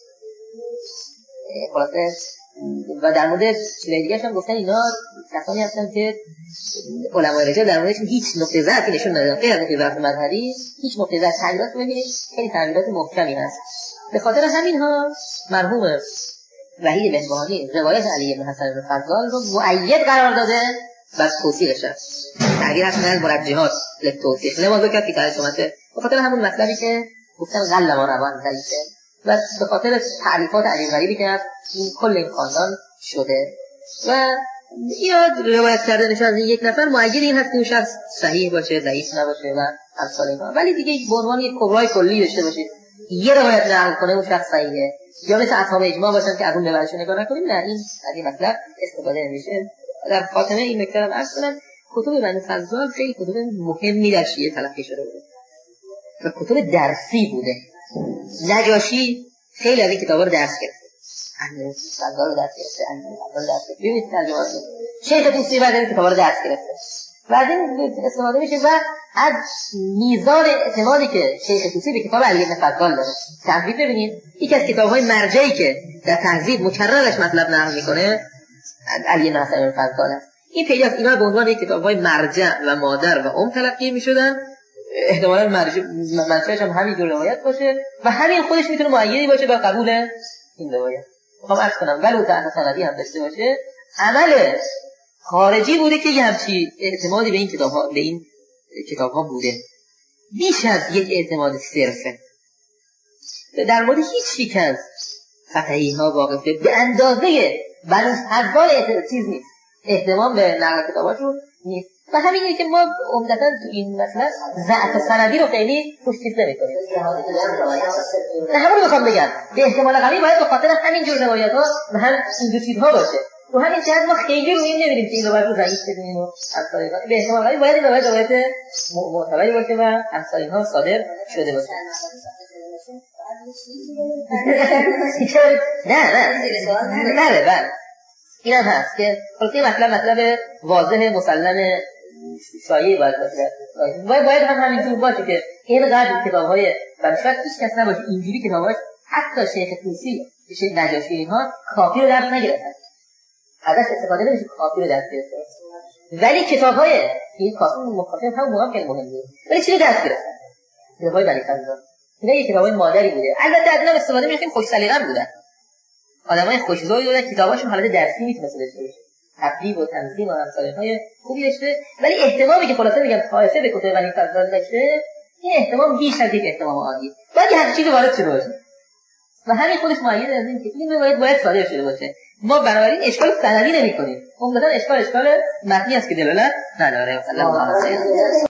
خلاصه و در مورد چیزای دیگه هم گفتن اینا کسانی هستن که علمای رجال در موردشون هیچ نقطه ضعفی نشون ندادن، غیر از نقطه ضعف مذهبی هیچ نقطه ضعف تغییرات ببینید خیلی تغییرات محکمی هست. به خاطر همین ها مرحوم وحید بهبهانی روایت علی بن حسن بن فضال رو مؤید قرار داده و توثیقش است. تغییر هست من مرجحات للتوثیق لما ذکر فی ترجمته. به خاطر همون مطلبی که گفتن غل ما روان ضعیفه و به خاطر تعریفات علی غریبی که از این کل این خاندان شده و یا روایت کردنش از یک نفر معید این هست که اون شخص صحیح باشه ضعیف نباشه و امثال اینا. ولی دیگه به عنوان یک کبرای کلی داشته باشید یه روایت نقل کنه اون شخص صحیحه، یا مثل اصحاب اجماع باشن که از اون بهش نگاه نکنیم، نه این از این مطلب استفاده نمیشه. در خاتمه این نکته رو عرض کنم کتب بنی فضال خیلی کتب مهمی در شیعه تلقی شده بوده و کتب درسی بوده. نجاشی خیلی از این کتابا رو درس گرفته، بنی فضال رو درس گرفته، بنی درس گرفته. ببینید ترجمه شیخ طوسی بعد این کتابا رو درس گرفته و از این استفاده میشه و از میزان اعتمادی که شیخ طوسی به کتاب علی بن فضال داره. تحقیق ببینید یکی از کتاب‌های مرجعی که در تهذیب مکررش مطلب نقل میکنه علی بن فضال است. این پیدا از اینا به عنوان یک کتاب‌های مرجع و مادر و تلقی میشدن. احتمالاً منشأش هم همین روایت باشه و همین خودش میتونه معیدی باشه به قبول این روایت. میخوام عرض کنم ولو که سندی هم داشته باشه، عمل خارجی بوده که یه همچی اعتمادی به این کتاب‌ها بوده، بیش از یک اعتماد صرفه. در مورد هیچ یک از فتحی‌ها واقفه به اندازه بنی فضال چیز نیست، اهتمام به نقل کتاباشون نیست و همینه که ما عمدتاً تو این مسئله ضعف سندی رو خیلی روش چیز نمی‌کنیم. نه همون میخوام بگم به احتمال قوی باید به خاطر همین جور روایت‌ها و هم این دو چیزها باشه. تو همین جهت ما خیلی روی این نمی‌ریم که این روایت رو ضعیف بدونیم و همسایه‌ها به احتمال قوی باید این روایت معتبری باشه و همسایه‌ها صادر شده باشه. نه این هم هست که خلاصه مطلب واضح مسلم شایع باید باشه. باید هم همینجور باشه که اینقدر کتاب‌های بنفرد هیچ کس نباشه اینجوری کتاب‌هاش حتی شیخ طوسی، شیخ نجاشی اینها کافی رو درس نگرفتن، ازش استفاده نمیشه کافی رو درس گرفتن، ولی کتاب‌های این کافی مخاطب هم موقع خیلی مهمه، ولی چی رو درس گرفتن؟ کتاب‌های بنی فضال اینا یک کتاب‌های مادری بوده. البته از اینا استفاده می‌کنیم خوش سلیقه بودن، آدمای خوش‌ذوقی بودن، کتاباشون حالت درسی میتونست داشته باشه، تقریب و تنظیم و همسایه‌های خوبی داشته، ولی احتمالی که خلاصه میگم طایفه به کتاب بنی فضال داشته این احتمال بیش از یک احتمال عادی باید هر چیزی وارد شده باشه و همین خودش معید از این که این باید صادر شده باشه. ما بنابراین اشکال سندی نمی‌کنیم، عمدتاً اشکال متنی است که دلالت نداره.